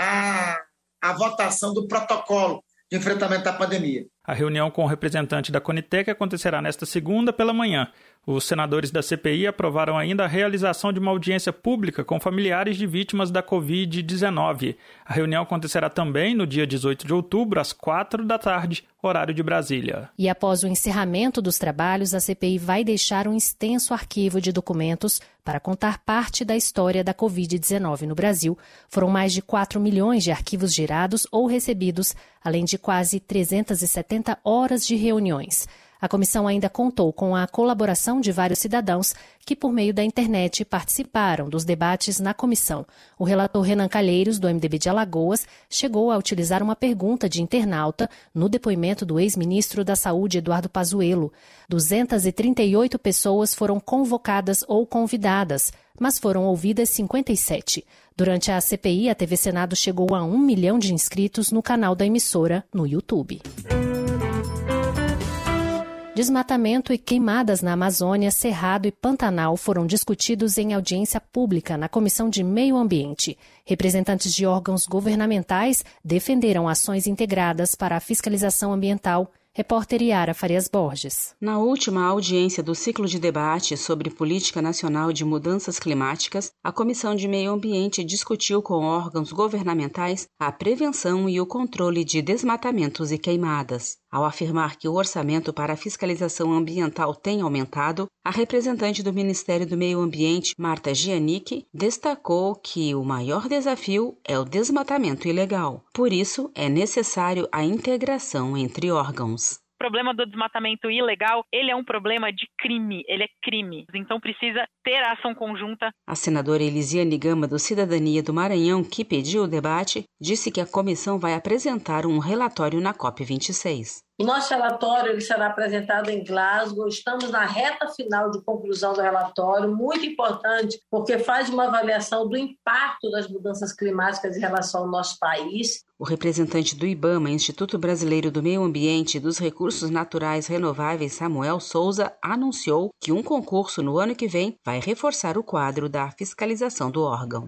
Speaker 23: a votação do protocolo de enfrentamento da pandemia.
Speaker 7: A reunião com o representante da Conitec acontecerá nesta segunda pela manhã. Os senadores da CPI aprovaram ainda a realização de uma audiência pública com familiares de vítimas da Covid-19. A reunião acontecerá também no dia 18 de outubro, às 16h, horário de Brasília.
Speaker 6: E após o encerramento dos trabalhos, a CPI vai deixar um extenso arquivo de documentos para contar parte da história da Covid-19 no Brasil. Foram mais de 4 milhões de arquivos gerados ou recebidos, além de quase 370 horas de reuniões. A comissão ainda contou com a colaboração de vários cidadãos que, por meio da internet, participaram dos debates na comissão. O relator Renan Calheiros, do MDB de Alagoas, chegou a utilizar uma pergunta de internauta no depoimento do ex-ministro da Saúde, Eduardo Pazuello. 238 pessoas foram convocadas ou convidadas, mas foram ouvidas 57. Durante a CPI, a TV Senado chegou a 1 milhão de inscritos no canal da emissora no YouTube. Desmatamento e queimadas na Amazônia, Cerrado e Pantanal foram discutidos em audiência pública na Comissão de Meio Ambiente. Representantes de órgãos governamentais defenderam ações integradas para a fiscalização ambiental. Repórter Yara Farias Borges.
Speaker 24: Na última audiência do ciclo de debate sobre Política Nacional de Mudanças Climáticas, a Comissão de Meio Ambiente discutiu com órgãos governamentais a prevenção e o controle de desmatamentos e queimadas. Ao afirmar que o orçamento para a fiscalização ambiental tem aumentado, a representante do Ministério do Meio Ambiente, Marta Giannick, destacou que o maior desafio é o desmatamento ilegal. Por isso, é necessário a integração entre órgãos.
Speaker 25: O problema do desmatamento ilegal, ele é um problema de crime, ele é crime. Então precisa ter ação conjunta.
Speaker 24: A senadora Elisiane Gama, do Cidadania do Maranhão, que pediu o debate, disse que a comissão vai apresentar um relatório na COP26.
Speaker 4: O nosso relatório ele será apresentado em Glasgow. Estamos na reta final de conclusão do relatório, muito importante, porque faz uma avaliação do impacto das mudanças climáticas em relação ao nosso país.
Speaker 24: O representante do IBAMA, Instituto Brasileiro do Meio Ambiente e dos Recursos Naturais Renováveis, Samuel Souza, anunciou que um concurso no ano que vem vai reforçar o quadro da fiscalização do órgão.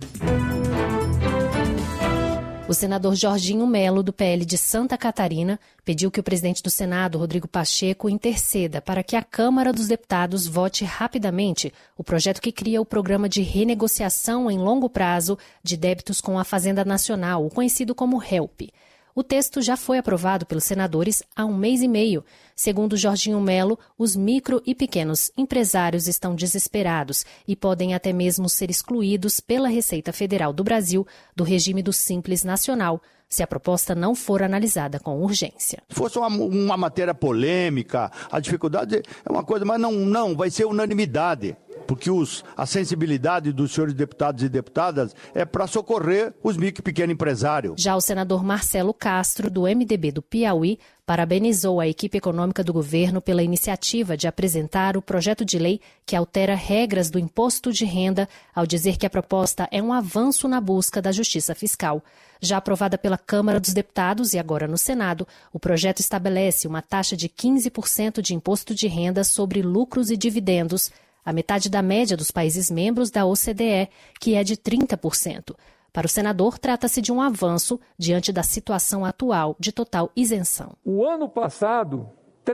Speaker 6: O senador Jorginho Melo, do PL de Santa Catarina, pediu que o presidente do Senado, Rodrigo Pacheco, interceda para que a Câmara dos Deputados vote rapidamente o projeto que cria o programa de renegociação em longo prazo de débitos com a Fazenda Nacional, o conhecido como HELP. O texto já foi aprovado pelos senadores há 1 mês e meio. Segundo Jorginho Melo, os micro e pequenos empresários estão desesperados e podem até mesmo ser excluídos pela Receita Federal do Brasil do regime do Simples Nacional, se a proposta não for analisada com urgência.
Speaker 8: Se fosse uma matéria polêmica, a dificuldade é uma coisa, mas não vai ser unanimidade. Porque a sensibilidade dos senhores deputados e deputadas é para socorrer os micro e pequeno empresários.
Speaker 6: Já o senador Marcelo Castro, do MDB do Piauí, parabenizou a equipe econômica do governo pela iniciativa de apresentar o projeto de lei que altera regras do imposto de renda, ao dizer que a proposta é um avanço na busca da justiça fiscal. Já aprovada pela Câmara dos Deputados e agora no Senado, o projeto estabelece uma taxa de 15% de imposto de renda sobre lucros e dividendos, a metade da média dos países membros da OCDE, que é de 30%. Para o senador, trata-se de um avanço diante da situação atual de total isenção.
Speaker 9: O ano passado,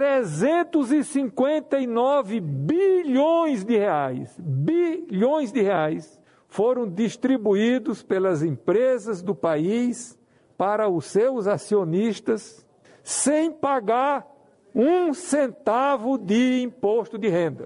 Speaker 9: 359 bilhões de reais, foram distribuídos pelas empresas do país para os seus acionistas sem pagar 1 centavo de imposto de renda.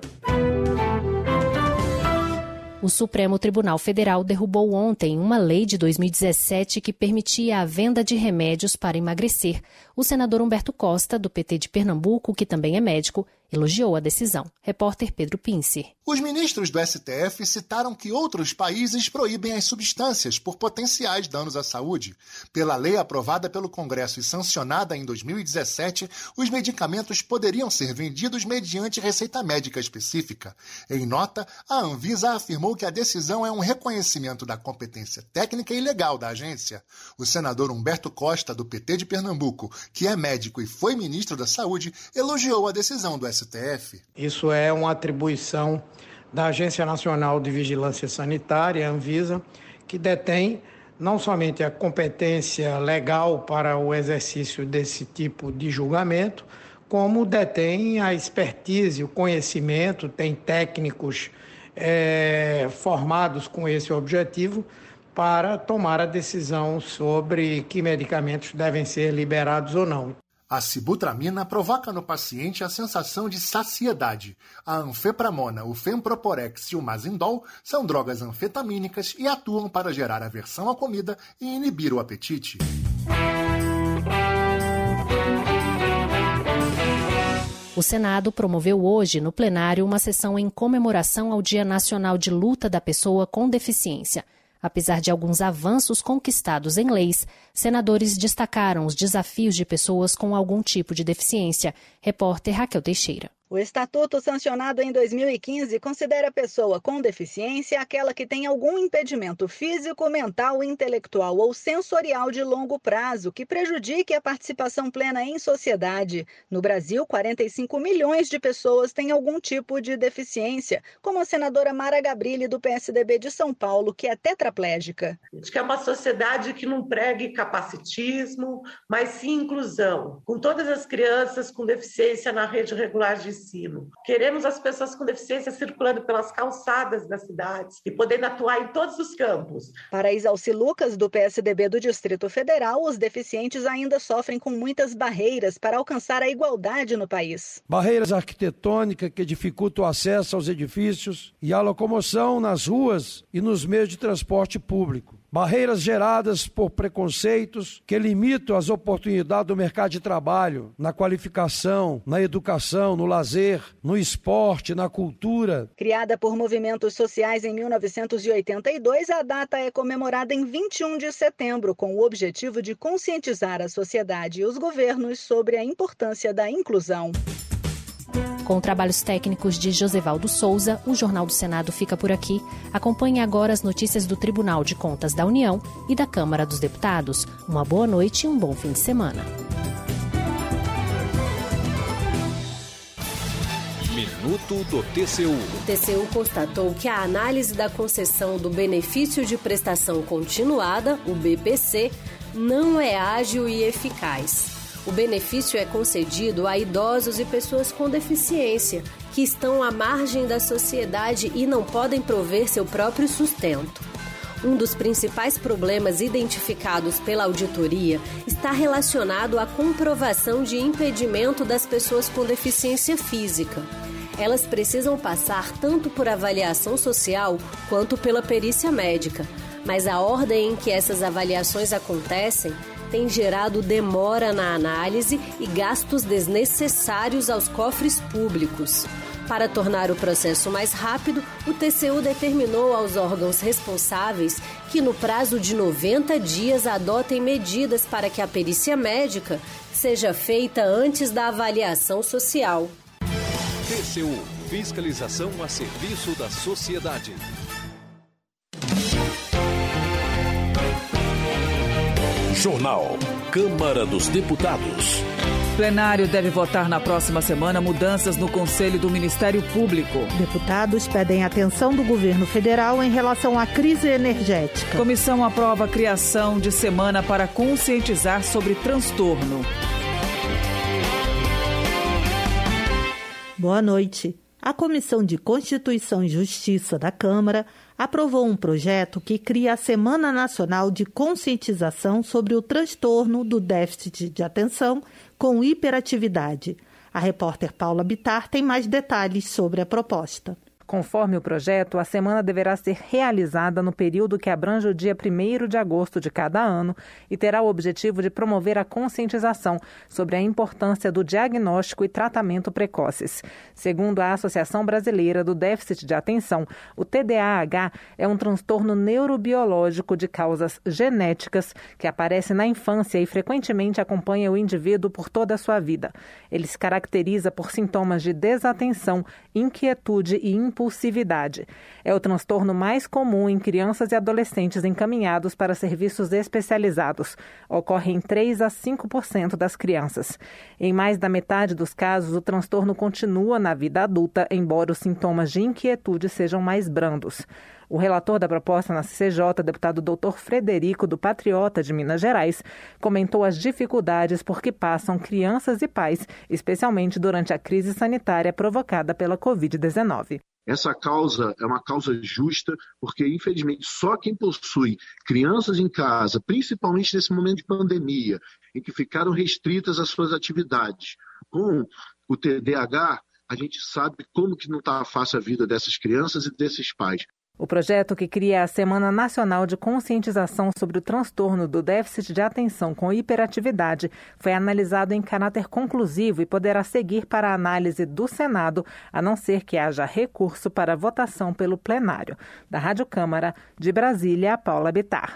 Speaker 6: O Supremo Tribunal Federal derrubou ontem uma lei de 2017 que permitia a venda de remédios para emagrecer. O senador Humberto Costa, do PT de Pernambuco, que também é médico, elogiou a decisão. Repórter Pedro Pincer.
Speaker 10: Os ministros do STF citaram que outros países proíbem as substâncias por potenciais danos à saúde. Pela lei aprovada pelo Congresso e sancionada em 2017, os medicamentos poderiam ser vendidos mediante receita médica específica. Em nota, a Anvisa afirmou que a decisão é um reconhecimento da competência técnica e legal da agência. O senador Humberto Costa, do PT de Pernambuco, que é médico e foi ministro da Saúde, elogiou a decisão do STF.
Speaker 11: Isso é uma atribuição da Agência Nacional de Vigilância Sanitária, Anvisa, que detém não somente a competência legal para o exercício desse tipo de julgamento, como detém a expertise, o conhecimento, tem técnicos formados com esse objetivo para tomar a decisão sobre que medicamentos devem ser liberados ou não.
Speaker 10: A sibutramina provoca no paciente a sensação de saciedade. A anfepramona, o femproporex e o mazindol são drogas anfetamínicas e atuam para gerar aversão à comida e inibir o apetite.
Speaker 6: O Senado promoveu hoje, no plenário, uma sessão em comemoração ao Dia Nacional de Luta da Pessoa com Deficiência. Apesar de alguns avanços conquistados em leis, senadores destacaram os desafios de pessoas com algum tipo de deficiência. Repórter Raquel Teixeira.
Speaker 26: O Estatuto, sancionado em 2015, considera a pessoa com deficiência aquela que tem algum impedimento físico, mental, intelectual ou sensorial de longo prazo que prejudique a participação plena em sociedade. No Brasil, 45 milhões de pessoas têm algum tipo de deficiência, como a senadora Mara Gabrilli, do PSDB de São Paulo, que é tetraplégica.
Speaker 27: Acho que é uma sociedade que não pregue capacitismo, mas sim inclusão, com todas as crianças com deficiência na rede regular de ensino. Queremos as pessoas com deficiência circulando pelas calçadas das cidades e podendo atuar em todos os campos.
Speaker 26: Para Isalci Lucas, do PSDB do Distrito Federal, os deficientes ainda sofrem com muitas barreiras para alcançar a igualdade no país.
Speaker 28: Barreiras arquitetônicas que dificultam o acesso aos edifícios e a locomoção nas ruas e nos meios de transporte público. barreiras geradas por preconceitos que limitam as oportunidades do mercado de trabalho, na qualificação, na educação, no lazer, no esporte, na cultura.
Speaker 26: Criada por movimentos sociais em 1982, a data é comemorada em 21 de setembro, com o objetivo de conscientizar a sociedade e os governos sobre a importância da inclusão.
Speaker 6: Com trabalhos técnicos de Josevaldo Souza, o Jornal do Senado fica por aqui. Acompanhe agora as notícias do Tribunal de Contas da União e da Câmara dos Deputados. Uma boa noite e um bom fim de semana.
Speaker 2: Minuto do TCU.
Speaker 19: O TCU constatou que a análise da concessão do benefício de prestação continuada, o BPC, não é ágil e eficaz. O benefício é concedido a idosos e pessoas com deficiência, que estão à margem da sociedade e não podem prover seu próprio sustento. Um dos principais problemas identificados pela auditoria está relacionado à comprovação de impedimento das pessoas com deficiência física. Elas precisam passar tanto por avaliação social quanto pela perícia médica, mas a ordem em que essas avaliações acontecem tem gerado demora na análise e gastos desnecessários aos cofres públicos. Para tornar o processo mais rápido, o TCU determinou aos órgãos responsáveis que, no prazo de 90 dias, adotem medidas para que a perícia médica seja feita antes da avaliação social.
Speaker 2: TCU, fiscalização a serviço da sociedade. Jornal Câmara dos Deputados.
Speaker 3: O plenário deve votar na próxima semana mudanças no Conselho do Ministério Público.
Speaker 5: Deputados pedem atenção do governo federal em relação à crise energética.
Speaker 3: Comissão aprova a criação de semana para conscientizar sobre transtorno.
Speaker 5: Boa noite. A Comissão de Constituição e Justiça da Câmara aprovou um projeto que cria a Semana Nacional de Conscientização sobre o transtorno do déficit de atenção com hiperatividade. A repórter Paula Bittar tem mais detalhes sobre a proposta.
Speaker 12: Conforme o projeto, a semana deverá ser realizada no período que abrange o dia 1º de agosto de cada ano e terá o objetivo de promover a conscientização sobre a importância do diagnóstico e tratamento precoces. Segundo a Associação Brasileira do Déficit de Atenção, o TDAH é um transtorno neurobiológico de causas genéticas que aparece na infância e frequentemente acompanha o indivíduo por toda a sua vida. Ele se caracteriza por sintomas de desatenção, inquietude e impulsividade. É o transtorno mais comum em crianças e adolescentes encaminhados para serviços especializados. Ocorre em 3 a 5% das crianças. Em mais da metade dos casos, o transtorno continua na vida adulta, embora os sintomas de inquietude sejam mais brandos. O relator da proposta na CCJ, deputado Dr. Frederico, do Patriota de Minas Gerais, comentou as dificuldades por que passam crianças e pais, especialmente durante a crise sanitária provocada pela Covid-19.
Speaker 13: Essa causa é uma causa justa, porque, infelizmente, só quem possui crianças em casa, principalmente nesse momento de pandemia, em que ficaram restritas as suas atividades, com o TDAH, a gente sabe como que não está fácil a vida dessas crianças e desses pais.
Speaker 12: O projeto que cria a Semana Nacional de Conscientização sobre o transtorno do déficit de atenção com hiperatividade foi analisado em caráter conclusivo e poderá seguir para a análise do Senado, a não ser que haja recurso para votação pelo plenário. Da Rádio Câmara, de Brasília, Paula Bittar.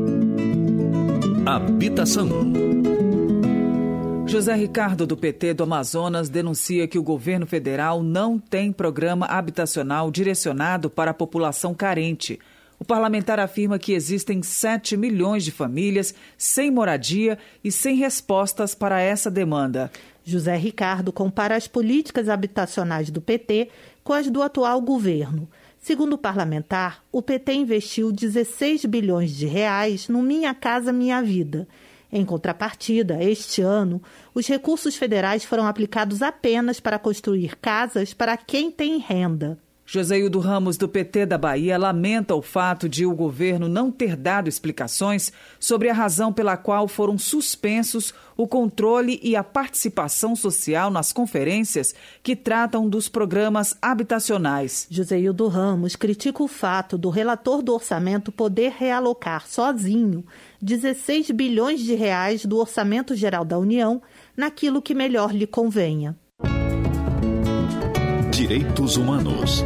Speaker 2: Habitação.
Speaker 3: José Ricardo, do PT do Amazonas, denuncia que o governo federal não tem programa habitacional direcionado para a população carente. O parlamentar afirma que existem 7 milhões de famílias sem moradia e sem respostas para essa demanda.
Speaker 5: José Ricardo compara as políticas habitacionais do PT com as do atual governo. Segundo o parlamentar, o PT investiu 16 bilhões de reais no Minha Casa Minha Vida. Em contrapartida, este ano, os recursos federais foram aplicados apenas para construir casas para quem tem renda.
Speaker 3: Joséildo Ramos, do PT da Bahia, lamenta o fato de o governo não ter dado explicações sobre a razão pela qual foram suspensos o controle e a participação social nas conferências que tratam dos programas habitacionais.
Speaker 5: Joséildo Ramos critica o fato do relator do orçamento poder realocar sozinho 16 bilhões de reais do Orçamento Geral da União naquilo que melhor lhe convenha.
Speaker 2: Direitos Humanos.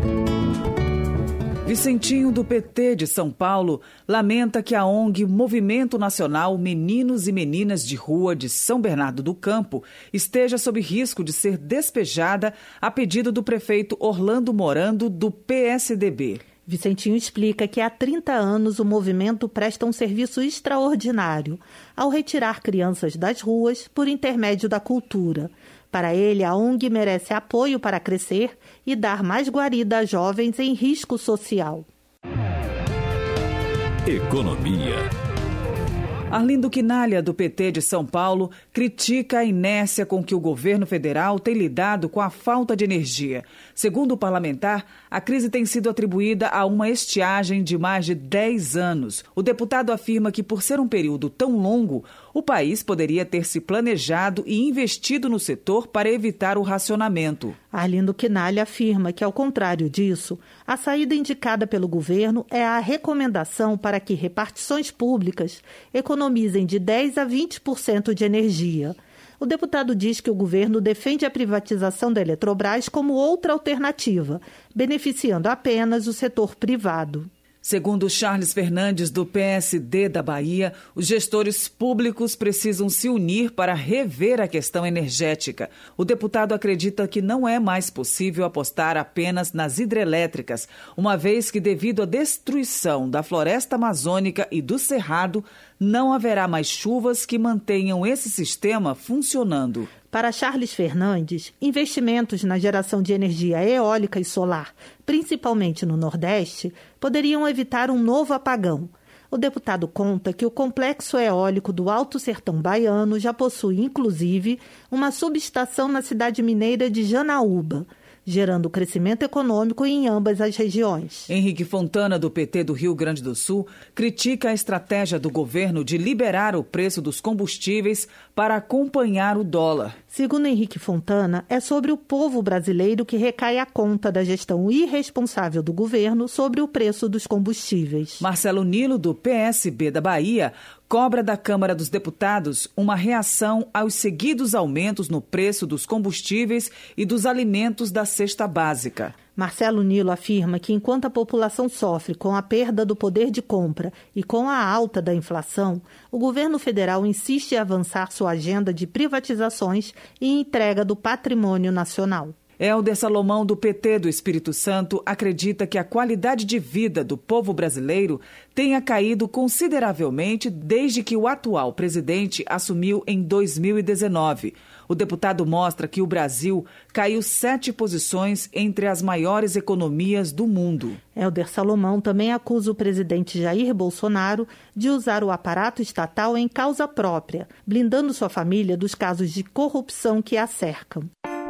Speaker 3: Vicentinho, do PT de São Paulo, lamenta que a ONG Movimento Nacional Meninos e Meninas de Rua de São Bernardo do Campo esteja sob risco de ser despejada a pedido do prefeito Orlando Morando, do PSDB.
Speaker 5: Vicentinho explica que há 30 anos o movimento presta um serviço extraordinário ao retirar crianças das ruas por intermédio da cultura. Para ele, a ONG merece apoio para crescer e dar mais guarida a jovens em risco social.
Speaker 2: Economia.
Speaker 3: Arlindo Quinalha, do PT de São Paulo, critica a inércia com que o governo federal tem lidado com a falta de energia. Segundo o parlamentar, a crise tem sido atribuída a uma estiagem de mais de 10 anos. O deputado afirma que, por ser um período tão longo, o país poderia ter se planejado e investido no setor para evitar o racionamento.
Speaker 5: Arlindo Quinalha afirma que, ao contrário disso, a saída indicada pelo governo é a recomendação para que repartições públicas economizem de 10% a 20% de energia. O deputado diz que o governo defende a privatização da Eletrobras como outra alternativa, beneficiando apenas o setor privado.
Speaker 3: Segundo Charles Fernandes, do PSD da Bahia, os gestores públicos precisam se unir para rever a questão energética. O deputado acredita que não é mais possível apostar apenas nas hidrelétricas, uma vez que, devido à destruição da floresta amazônica e do cerrado, não haverá mais chuvas que mantenham esse sistema funcionando.
Speaker 5: Para Charles Fernandes, investimentos na geração de energia eólica e solar, principalmente no Nordeste, poderiam evitar um novo apagão. O deputado conta que o complexo eólico do Alto Sertão Baiano já possui, inclusive, uma subestação na cidade mineira de Janaúba, gerando crescimento econômico em ambas as regiões.
Speaker 3: Henrique Fontana, do PT do Rio Grande do Sul, critica a estratégia do governo de liberar o preço dos combustíveis para acompanhar o dólar.
Speaker 5: Segundo Henrique Fontana, é sobre o povo brasileiro que recai a conta da gestão irresponsável do governo sobre o preço dos combustíveis.
Speaker 3: Marcelo Nilo, do PSB da Bahia, cobra da Câmara dos Deputados uma reação aos seguidos aumentos no preço dos combustíveis e dos alimentos da cesta básica.
Speaker 5: Marcelo Nilo afirma que, enquanto a população sofre com a perda do poder de compra e com a alta da inflação, o governo federal insiste em avançar sua agenda de privatizações e entrega do patrimônio nacional.
Speaker 3: Helder Salomão, do PT do Espírito Santo, acredita que a qualidade de vida do povo brasileiro tenha caído consideravelmente desde que o atual presidente assumiu em 2019. O deputado mostra que o Brasil caiu 7 posições entre as maiores economias do mundo.
Speaker 5: Helder Salomão também acusa o presidente Jair Bolsonaro de usar o aparato estatal em causa própria, blindando sua família dos casos de corrupção que a cercam.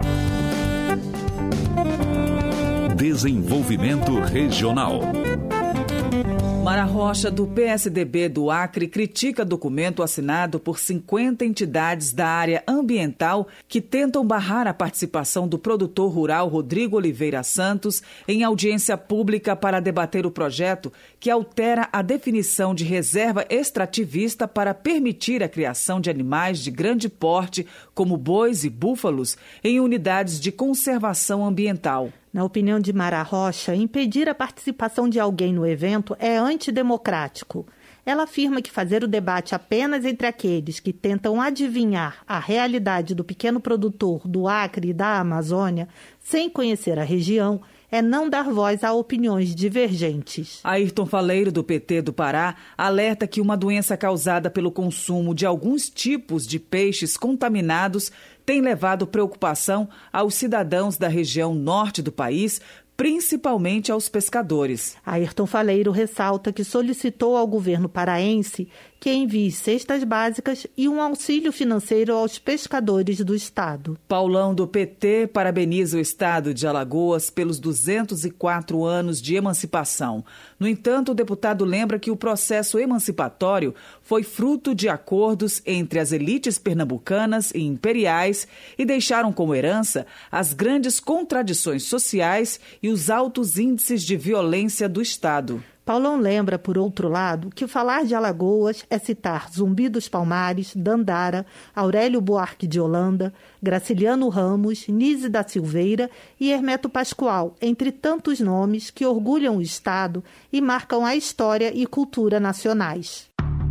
Speaker 2: Desenvolvimento Regional.
Speaker 3: Mara Rocha, do PSDB do Acre, critica documento assinado por 50 entidades da área ambiental que tentam barrar a participação do produtor rural Rodrigo Oliveira Santos em audiência pública para debater o projeto que altera a definição de reserva extrativista para permitir a criação de animais de grande porte, como bois e búfalos, em unidades de conservação ambiental.
Speaker 5: Na opinião de Mara Rocha, impedir a participação de alguém no evento é antidemocrático. Ela afirma que fazer o debate apenas entre aqueles que tentam adivinhar a realidade do pequeno produtor do Acre e da Amazônia, sem conhecer a região, é não dar voz a opiniões divergentes.
Speaker 3: Ayrton Faleiro, do PT do Pará, alerta que uma doença causada pelo consumo de alguns tipos de peixes contaminados tem levado preocupação aos cidadãos da região norte do país, principalmente aos pescadores.
Speaker 5: Ayrton Faleiro ressalta que solicitou ao governo paraense que envie cestas básicas e um auxílio financeiro aos pescadores do estado.
Speaker 3: Paulão, do PT, parabeniza o estado de Alagoas pelos 204 anos de emancipação. No entanto, o deputado lembra que o processo emancipatório foi fruto de acordos entre as elites pernambucanas e imperiais e deixaram como herança as grandes contradições sociais e os altos índices de violência do estado.
Speaker 5: Paulão lembra, por outro lado, que falar de Alagoas é citar Zumbi dos Palmares, Dandara, Aurélio Buarque de Holanda, Graciliano Ramos, Nise da Silveira e Hermeto Pascoal, entre tantos nomes que orgulham o estado e marcam a história e cultura nacionais.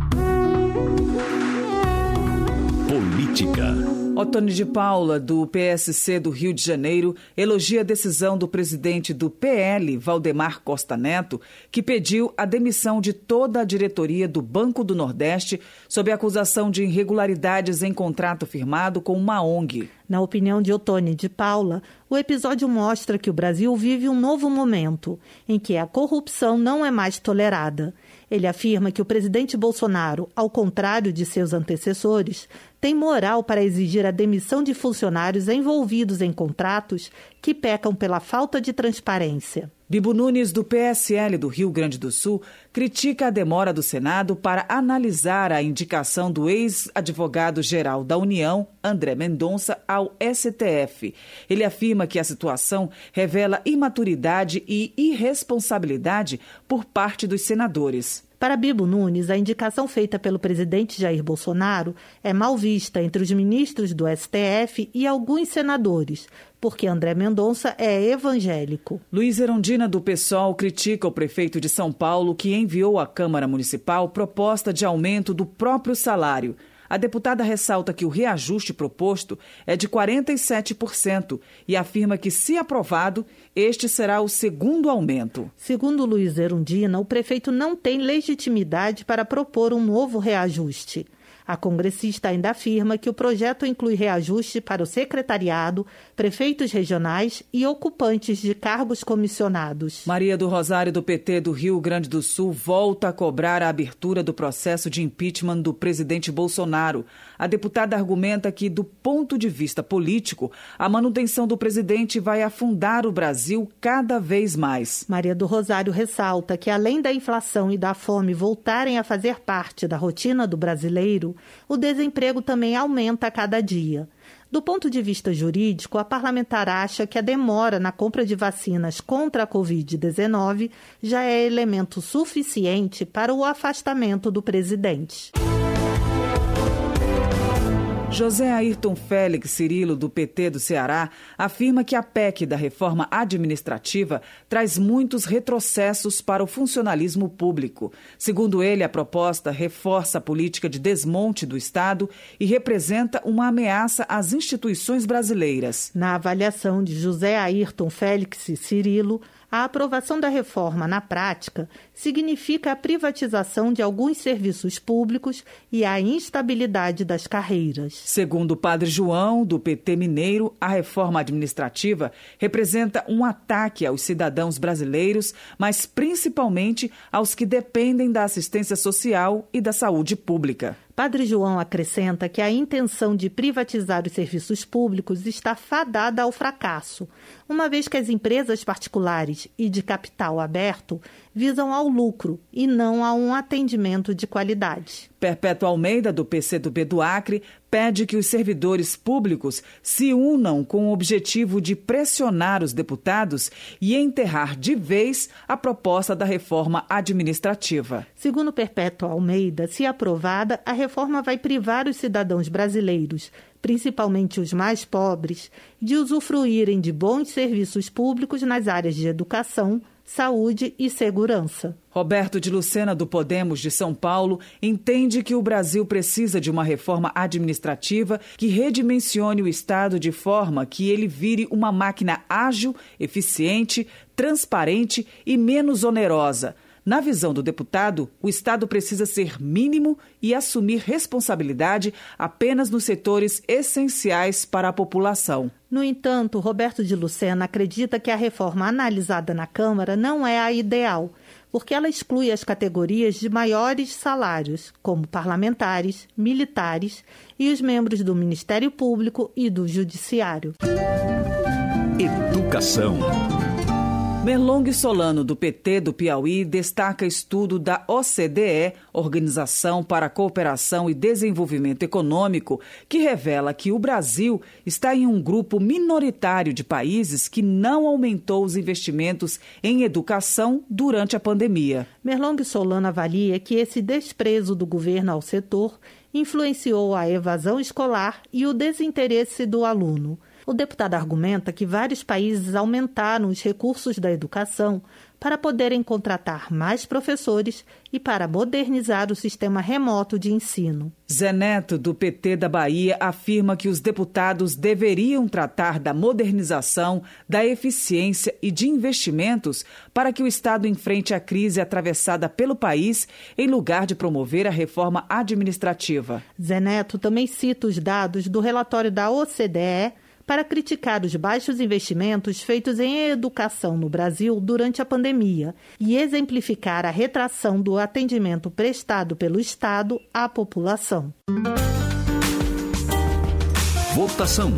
Speaker 2: Política.
Speaker 3: Otônio de Paula, do PSC do Rio de Janeiro, elogia a decisão do presidente do PL, Valdemar Costa Neto, que pediu a demissão de toda a diretoria do Banco do Nordeste sob acusação de irregularidades em contrato firmado com uma ONG.
Speaker 5: Na opinião de Otônio de Paula, o episódio mostra que o Brasil vive um novo momento, em que a corrupção não é mais tolerada. Ele afirma que o presidente Bolsonaro, ao contrário de seus antecessores, tem moral para exigir a demissão de funcionários envolvidos em contratos que pecam pela falta de transparência.
Speaker 3: Bibo Nunes, do PSL do Rio Grande do Sul, critica a demora do Senado para analisar a indicação do ex-advogado-geral da União, André Mendonça, ao STF. Ele afirma que a situação revela imaturidade e irresponsabilidade por parte dos senadores.
Speaker 5: Para Bibo Nunes, a indicação feita pelo presidente Jair Bolsonaro é mal vista entre os ministros do STF e alguns senadores, porque André Mendonça é evangélico.
Speaker 3: Luiz Erundina, do PSOL, critica o prefeito de São Paulo, que enviou à Câmara Municipal proposta de aumento do próprio salário. A deputada ressalta que o reajuste proposto é de 47% e afirma que, se aprovado, este será o segundo aumento.
Speaker 5: Segundo Luiz Erundina, o prefeito não tem legitimidade para propor um novo reajuste. A congressista ainda afirma que o projeto inclui reajuste para o secretariado, prefeitos regionais e ocupantes de cargos comissionados.
Speaker 3: Maria do Rosário, do PT do Rio Grande do Sul, volta a cobrar a abertura do processo de impeachment do presidente Bolsonaro. A deputada argumenta que, do ponto de vista político, a manutenção do presidente vai afundar o Brasil cada vez mais.
Speaker 5: Maria do Rosário ressalta que, além da inflação e da fome voltarem a fazer parte da rotina do brasileiro, o desemprego também aumenta a cada dia. Do ponto de vista jurídico, a parlamentar acha que a demora na compra de vacinas contra a Covid-19 já é elemento suficiente para o afastamento do presidente.
Speaker 3: José Ayrton Félix Cirilo, do PT do Ceará, afirma que a PEC da reforma administrativa traz muitos retrocessos para o funcionalismo público. Segundo ele, a proposta reforça a política de desmonte do Estado e representa uma ameaça às instituições brasileiras.
Speaker 5: Na avaliação de José Ayrton Félix Cirilo, a aprovação da reforma, na prática, significa a privatização de alguns serviços públicos e a instabilidade das carreiras.
Speaker 3: Segundo o padre João, do PT mineiro, a reforma administrativa representa um ataque aos cidadãos brasileiros, mas principalmente aos que dependem da assistência social e da saúde pública.
Speaker 5: Padre João acrescenta que a intenção de privatizar os serviços públicos está fadada ao fracasso, uma vez que as empresas particulares e de capital aberto visam ao lucro e não a um atendimento de qualidade.
Speaker 3: Perpétua Almeida, do PCdoB do Acre, pede que os servidores públicos se unam com o objetivo de pressionar os deputados e enterrar de vez a proposta da reforma administrativa.
Speaker 5: Segundo Perpétua Almeida, se aprovada, a reforma vai privar os cidadãos brasileiros, principalmente os mais pobres, de usufruírem de bons serviços públicos nas áreas de educação, saúde e segurança.
Speaker 3: Roberto de Lucena, do Podemos de São Paulo, entende que o Brasil precisa de uma reforma administrativa que redimensione o Estado de forma que ele vire uma máquina ágil, eficiente, transparente e menos onerosa. Na visão do deputado, o Estado precisa ser mínimo e assumir responsabilidade apenas nos setores essenciais para a população.
Speaker 5: No entanto, Roberto de Lucena acredita que a reforma analisada na Câmara não é a ideal, porque ela exclui as categorias de maiores salários, como parlamentares, militares e os membros do Ministério Público e do Judiciário.
Speaker 2: Educação.
Speaker 3: Merlong Solano, do PT do Piauí, destaca estudo da OCDE, Organização para a Cooperação e Desenvolvimento Econômico, que revela que o Brasil está em um grupo minoritário de países que não aumentou os investimentos em educação durante a pandemia.
Speaker 5: Merlong Solano avalia que esse desprezo do governo ao setor influenciou a evasão escolar e o desinteresse do aluno. O deputado argumenta que vários países aumentaram os recursos da educação para poderem contratar mais professores e para modernizar o sistema remoto de ensino.
Speaker 3: Zé Neto, do PT da Bahia, afirma que os deputados deveriam tratar da modernização, da eficiência e de investimentos para que o Estado enfrente a crise atravessada pelo país, em lugar de promover a reforma administrativa.
Speaker 5: Zé Neto também cita os dados do relatório da OCDE para criticar os baixos investimentos feitos em educação no Brasil durante a pandemia e exemplificar a retração do atendimento prestado pelo Estado à população.
Speaker 2: Votação.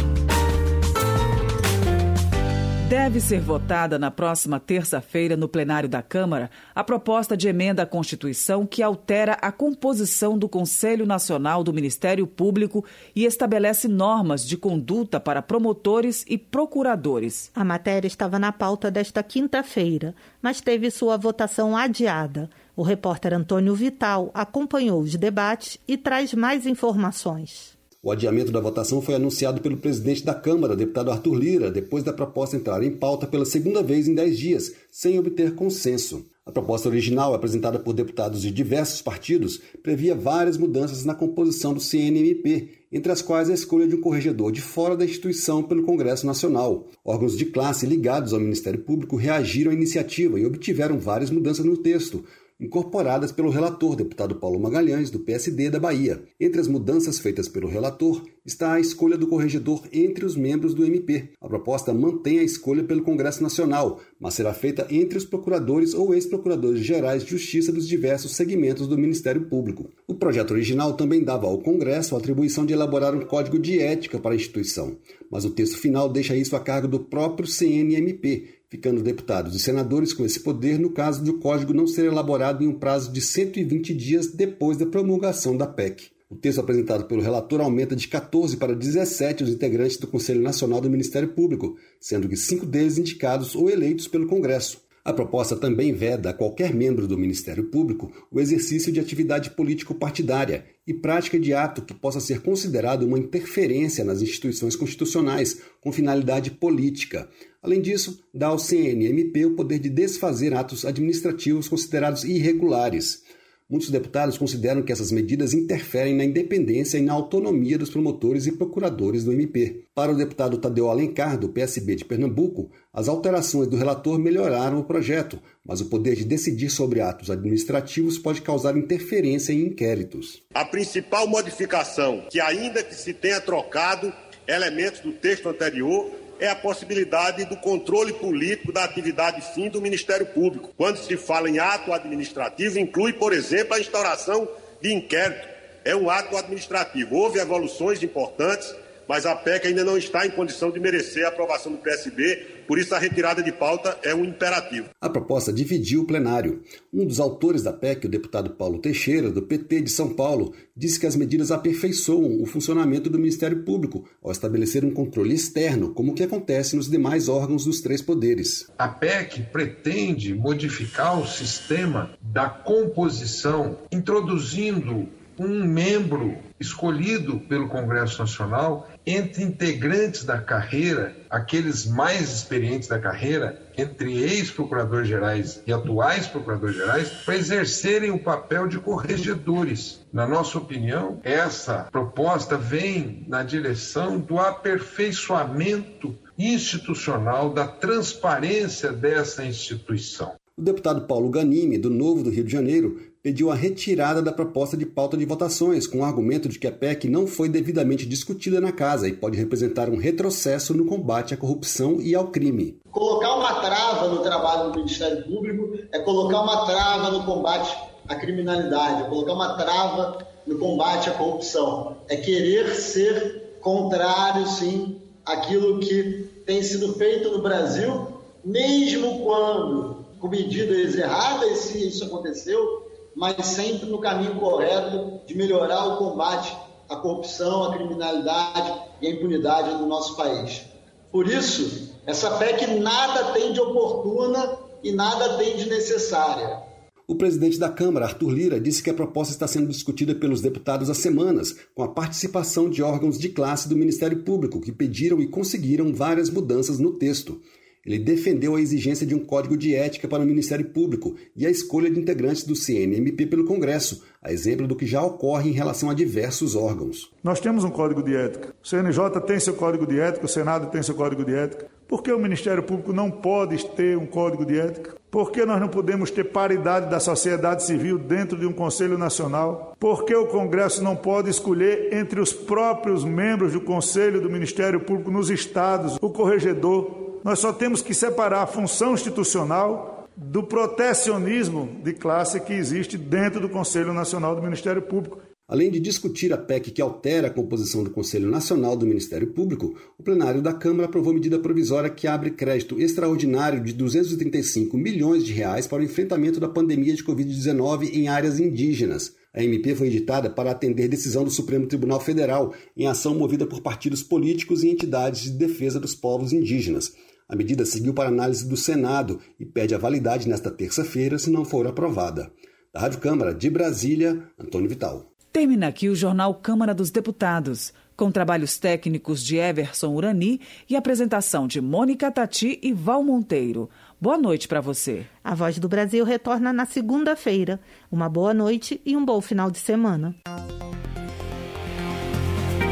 Speaker 3: Deve ser votada na próxima terça-feira no plenário da Câmara a proposta de emenda à Constituição que altera a composição do Conselho Nacional do Ministério Público e estabelece normas de conduta para promotores e procuradores.
Speaker 5: A matéria estava na pauta desta quinta-feira, mas teve sua votação adiada. O repórter Antônio Vital acompanhou os debates e traz mais informações.
Speaker 14: O adiamento da votação foi anunciado pelo presidente da Câmara, deputado Arthur Lira, depois da proposta entrar em pauta pela segunda vez em 10 dias, sem obter consenso. A proposta original, apresentada por deputados de diversos partidos, previa várias mudanças na composição do CNMP, entre as quais a escolha de um corregedor de fora da instituição pelo Congresso Nacional. Órgãos de classe ligados ao Ministério Público reagiram à iniciativa e obtiveram várias mudanças no texto, incorporadas pelo relator, deputado Paulo Magalhães, do PSD da Bahia. Entre as mudanças feitas pelo relator está a escolha do corregedor entre os membros do MP. A proposta mantém a escolha pelo Congresso Nacional, mas será feita entre os procuradores ou ex-procuradores gerais de justiça dos diversos segmentos do Ministério Público. O projeto original também dava ao Congresso a atribuição de elaborar um código de ética para a instituição, mas o texto final deixa isso a cargo do próprio CNMP, ficando deputados e senadores com esse poder no caso de o código não ser elaborado em um prazo de 120 dias depois da promulgação da PEC. O texto apresentado pelo relator aumenta de 14 para 17 os integrantes do Conselho Nacional do Ministério Público, sendo que 5 deles indicados ou eleitos pelo Congresso. A proposta também veda a qualquer membro do Ministério Público o exercício de atividade político-partidária e prática de ato que possa ser considerado uma interferência nas instituições constitucionais com finalidade política. Além disso, dá ao CNMP o poder de desfazer atos administrativos considerados irregulares. Muitos deputados consideram que essas medidas interferem na independência e na autonomia dos promotores e procuradores do MP. Para o deputado Tadeu Alencar, do PSB de Pernambuco, as alterações do relator melhoraram o projeto, mas o poder de decidir sobre atos administrativos pode causar interferência em inquéritos.
Speaker 15: A principal modificação, que ainda que se tenha trocado elementos do texto anterior, é a possibilidade do controle político da atividade fim do Ministério Público. Quando se fala em ato administrativo, inclui, por exemplo, a instauração de inquérito. É um ato administrativo. Houve evoluções importantes, mas a PEC ainda não está em condição de merecer a aprovação do PSB, por isso a retirada de pauta é um imperativo.
Speaker 14: A proposta dividiu o plenário. Um dos autores da PEC, o deputado Paulo Teixeira, do PT de São Paulo, disse que as medidas aperfeiçoam o funcionamento do Ministério Público ao estabelecer um controle externo, como o que acontece nos demais órgãos dos 3 poderes.
Speaker 16: A PEC pretende modificar o sistema da composição, introduzindo um membro escolhido pelo Congresso Nacional entre integrantes da carreira, aqueles mais experientes da carreira, entre ex-procuradores gerais e atuais procuradores gerais, para exercerem o papel de corregedores. Na nossa opinião, essa proposta vem na direção do aperfeiçoamento institucional, da transparência dessa instituição.
Speaker 14: O deputado Paulo Ganimi, do Novo do Rio de Janeiro, pediu a retirada da proposta de pauta de votações, com o argumento de que a PEC não foi devidamente discutida na Casa e pode representar um retrocesso no combate à corrupção e ao crime.
Speaker 1: Colocar uma trava no trabalho do Ministério Público é colocar uma trava no combate à criminalidade, é colocar uma trava no combate à corrupção. É querer ser contrário, sim, àquilo que tem sido feito no Brasil, mesmo quando com medidas erradas, se isso aconteceu, mas sempre no caminho correto de melhorar o combate à corrupção, à criminalidade e à impunidade no nosso país. Por isso, essa PEC nada tem de oportuna e nada tem de necessária.
Speaker 14: O presidente da Câmara, Arthur Lira, disse que a proposta está sendo discutida pelos deputados há semanas, com a participação de órgãos de classe do Ministério Público, que pediram e conseguiram várias mudanças no texto. Ele defendeu a exigência de um código de ética para o Ministério Público e a escolha de integrantes do CNMP pelo Congresso, a exemplo do que já ocorre em relação a diversos órgãos.
Speaker 7: Nós temos um código de ética. O CNJ tem seu código de ética, o Senado tem seu código de ética. Por que o Ministério Público não pode ter um código de ética? Por que nós não podemos ter paridade da sociedade civil dentro de um Conselho Nacional? Por que o Congresso não pode escolher entre os próprios membros do Conselho do Ministério Público nos estados o corregedor? Nós só temos que separar a função institucional do protecionismo de classe que existe dentro do Conselho Nacional do Ministério Público.
Speaker 14: Além de discutir a PEC que altera a composição do Conselho Nacional do Ministério Público, o plenário da Câmara aprovou medida provisória que abre crédito extraordinário de R$ 235 milhões para o enfrentamento da pandemia de Covid-19 em áreas indígenas. A MP foi editada para atender decisão do Supremo Tribunal Federal em ação movida por partidos políticos e entidades de defesa dos povos indígenas. A medida seguiu para análise do Senado e perde a validade nesta terça-feira se não for aprovada. Da Rádio Câmara de Brasília, Antônio Vital.
Speaker 3: Termina aqui o Jornal Câmara dos Deputados, com trabalhos técnicos de Everson Urani e apresentação de Mônica Tati e Val Monteiro. Boa noite para você.
Speaker 5: A Voz do Brasil retorna na segunda-feira. Uma boa noite e um bom final de semana.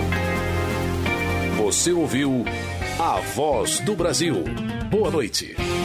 Speaker 2: Você ouviu A Voz do Brasil. Boa noite.